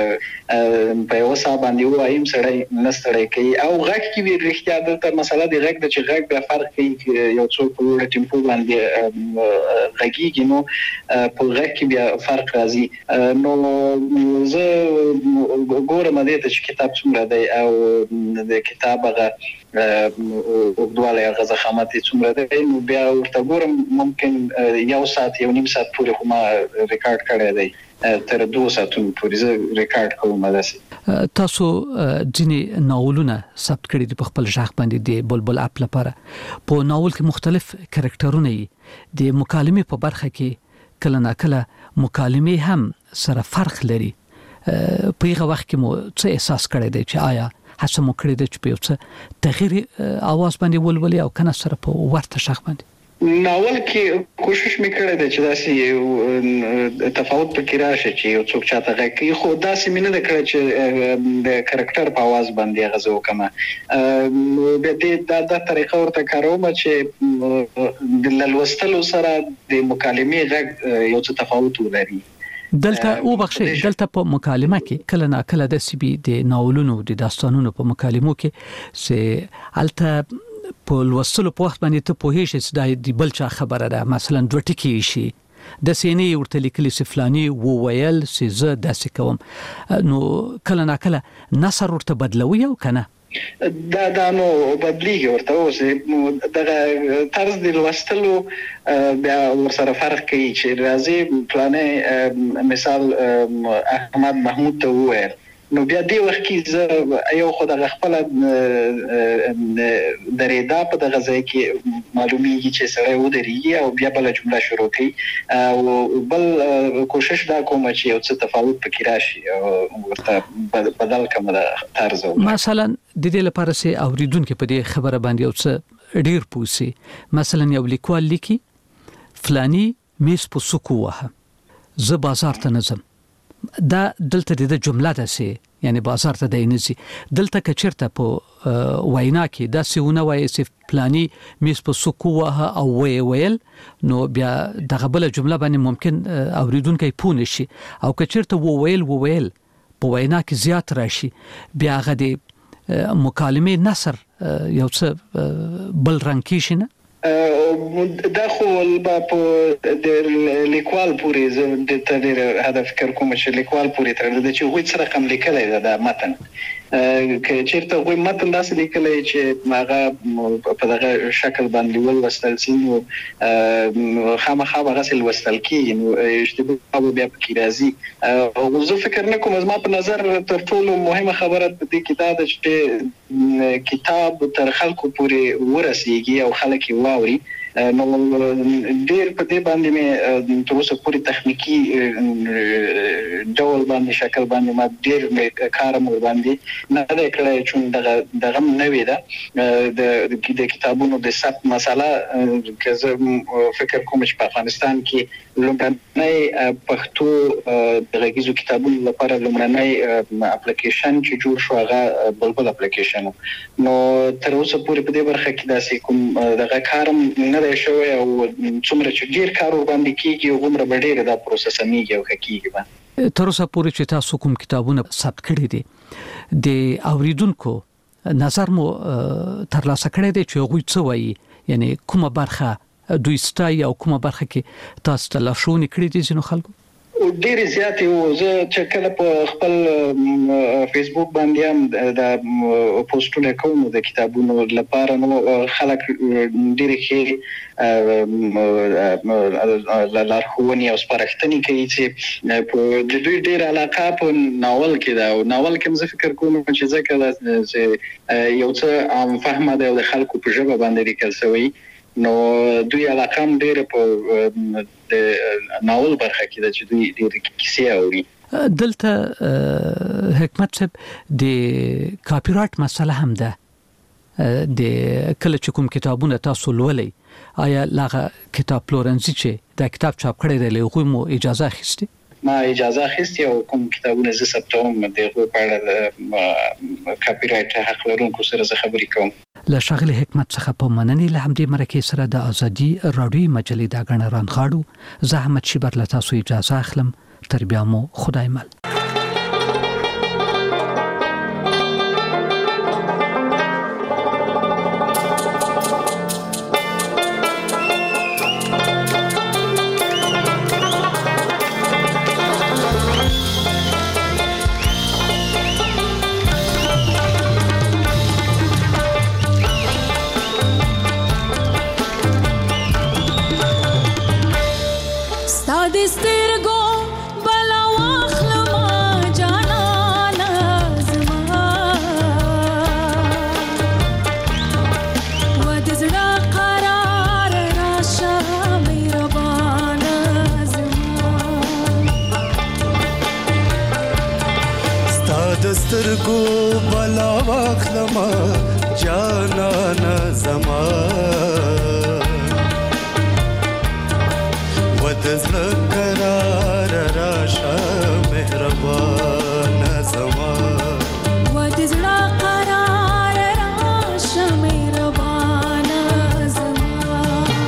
په یو ځای باندې وایم سره نستړی کوي او غږ کې وی رښتیا د مسله د غږ د چې غږ به فرق کوي یو څو په وړ ټیمپو باندې غږیږي نو په غږ کې بیا فرق راځي نو زه ګورم د دې چې کتاب څومره دی او د کتاب هغه وګړي هغه ضخامت څومره دی نو بیا ورته ګورم ممکن یو ساعت یو نیم ساعت پورې خو ما ریکارډ کړی دی تر دوه ساعتونو پورې زه ریکارډ کوم داسې تاسو ځینې ناولونه ثبت کړي دي په خپل ځخ باندې د بلبل اپ لپاره په ناول کې مختلف کریکټرونه دي د مکالمې په برخه کې کله ناکله مکالمې هم سره فرق لري په هغه وخت کې مو څه احساس کړی دی چې آیا هڅه مو کړې ده چې په یو څه تغییر اواز باندې ولولي او کنه سره په ورته شخ باندې ناول کې کوشش میکړه د چې داسې تفاوت پکې راشي چې یو څوک چاته غږی خو داسې مینه د کړ چې د کریکټر په आवाज باندې غزو کما به دې د طریقه ورته کاروم چې د لوستلو سره د مکالمې غږ یو څه تفاوت ولري دلته او بخښي دلته په مکالمه کې کله نا کله د سی بي د ناولونو د داستانونو په مکالمو کې سه الته په لوستلو په وخت باندې ته په هیڅ چې د بل چا خبره ده مثلا دوه ټکی شي د سینې ورته لیکلي سفلانی وو ویل چې زه داسې کوم نو کله نا کله نثر ورته بدلوي او کنه دا دا نو بدلیږي ورته اوس دغه طرز د لوستلو بیا ورسره فرق کوي چې راځي پلانې مثال احمد محمود ته وویل نو بیا دی وخت کې زه یو خو د خپل درېدا په دغه ځای کې معلومیږي چې سره و درېږي او بیا بل جمله شروع کوي او بل کوشش دا کوم چې یو څه تفاوت پکې راشي او ورته بدل کوم د طرز مثلا د دې لپاره چې اوریدونکو په دې خبره باندې یو څه ډیر پوسی مثلا یو لیکوال لیکي فلانی میس په سکو وه زه بازار ته نظم دا دلته د جمله ده سي یعنی بازار ته د انسي دلته کچرته په وینا کې دا سونه وایي چې پلاني میس په سکو وه او وی ویل نو بیا دغه بل جمله باندې ممکن اوریدونکو پونه شي او کچرته وو ویل وو ویل په وینا کې زیات راشي بیا غدي مکالمه نثر یو څه بل رنګ کې شي نه دا خو په د لیکوال پورې زه د تدیر هدف فکر کوم چې لیکوال پورې تر دې چې وې سره کوم لیکلای دا متن که چیرته غوي متن داسې لیکلی چې هغه په دغه شکل باندې ولوستل شي نو خامخا به غسل وستل کیږي نو اشتباه بیا پکې راځي او زه فکر نه کوم زما په نظر تر ټولو مهمه خبره په دې کې دا ده چې کتاب تر خلکو پورې ورسیږي او خلک یې واوري نو ډېر په دې باندې مې تر اوسه پورې تخنیکی ډول باندې شکل باندې ما ډېر مې کار مو باندې نه دی کړی چې دغه دغه نوې ده د د کتابونو د ثبت مسله که زه فکر کوم چې په افغانستان کې لومړنی پښتو د غږیزو کتابونو لپاره لومړنی اپلیکیشن چې جوړ شو هغه بلبل اپلیکیشن نو تر اوسه پورې په دې برخه کې داسې کوم دغه کارم نه دی شوی او څومره چې ډېر کار ورباندې کېږي هغومره به ډېره دا پروسه سمیږي او ښه کېږي به تر اوسه پورې چې تاسو کوم کتابونه ثبت کړي دي د اوریدونکو نظر مو ترلاسه کړی دی چې هغوی څه وایي یعنی کومه برخه دوی ستایي او کومه برخه کې تاسو ته لارښوونې کړې دي ځینو خلکو ډېر زیات یو زه چې کله په خپل فیسبوک باندې هم د پوسټونه کوم د کتابونو لپاره نو خلک ډېر ښه لارښوونې او سپارښتنې کوي چې په د دوی ډېر علاقه په ناول کې ده او ناول کې زه فکر کوم چې ځکه چې یو څه عام فهمه ده او د خلکو په ژبه باندې لیکل شوی نو دوی علاقه هم ډېر په د ناول برخه کې ده چې دوی ډېر کیسې اوري دلته حکمت صاحب د کاپی رایټ مسله هم ده د کله چې کوم کتابونه تاسو لولئ آیا لاغه کتاب پلورنځي چې دا کتاب چاپ کړی دی له هغوی مو اجازه اخیستې ما اجازه اخیستې او کوم کتابونه زه ثبتوم د هغوی په اړه کاپی رایټ حق لرونکو سره زه خبرې کوم له ښاغلي حکمت څخه په مننې له همدې مرکې سره د ازادي راډیویي مجلې دا ګڼه رانغاړو زه احمد شیبر له تاسو اجازه اخلم تر بیا مو خدای مل سترګو بلا واخلما جانانا زما ودزړه قرار راشه مهربان زما ودزړه قرار راشه مهربان زما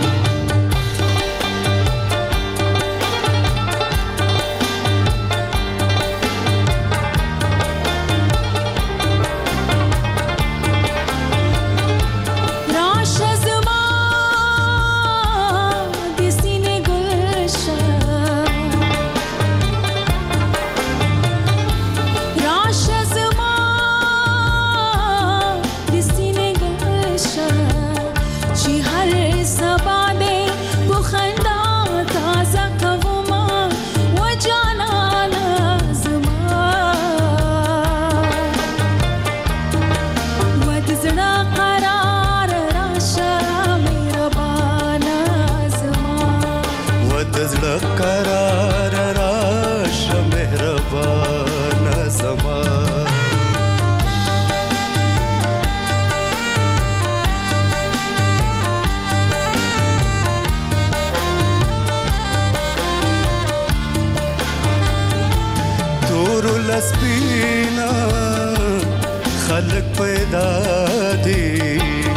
سپینا خلق پیدا دی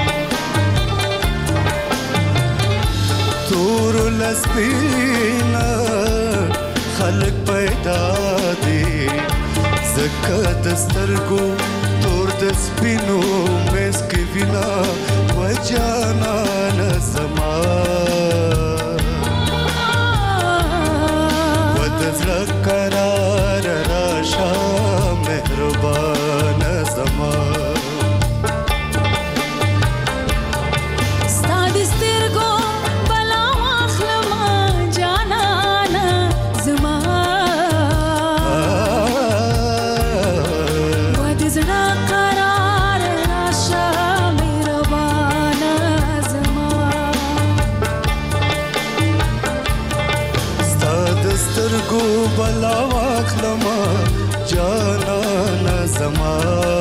تور لسپینا خلق پیدا دی زکه دسترګو تور د سپینو مس کې وینا وجانا نظما ودزړه قرار راشه مهربان زما زما جانان زما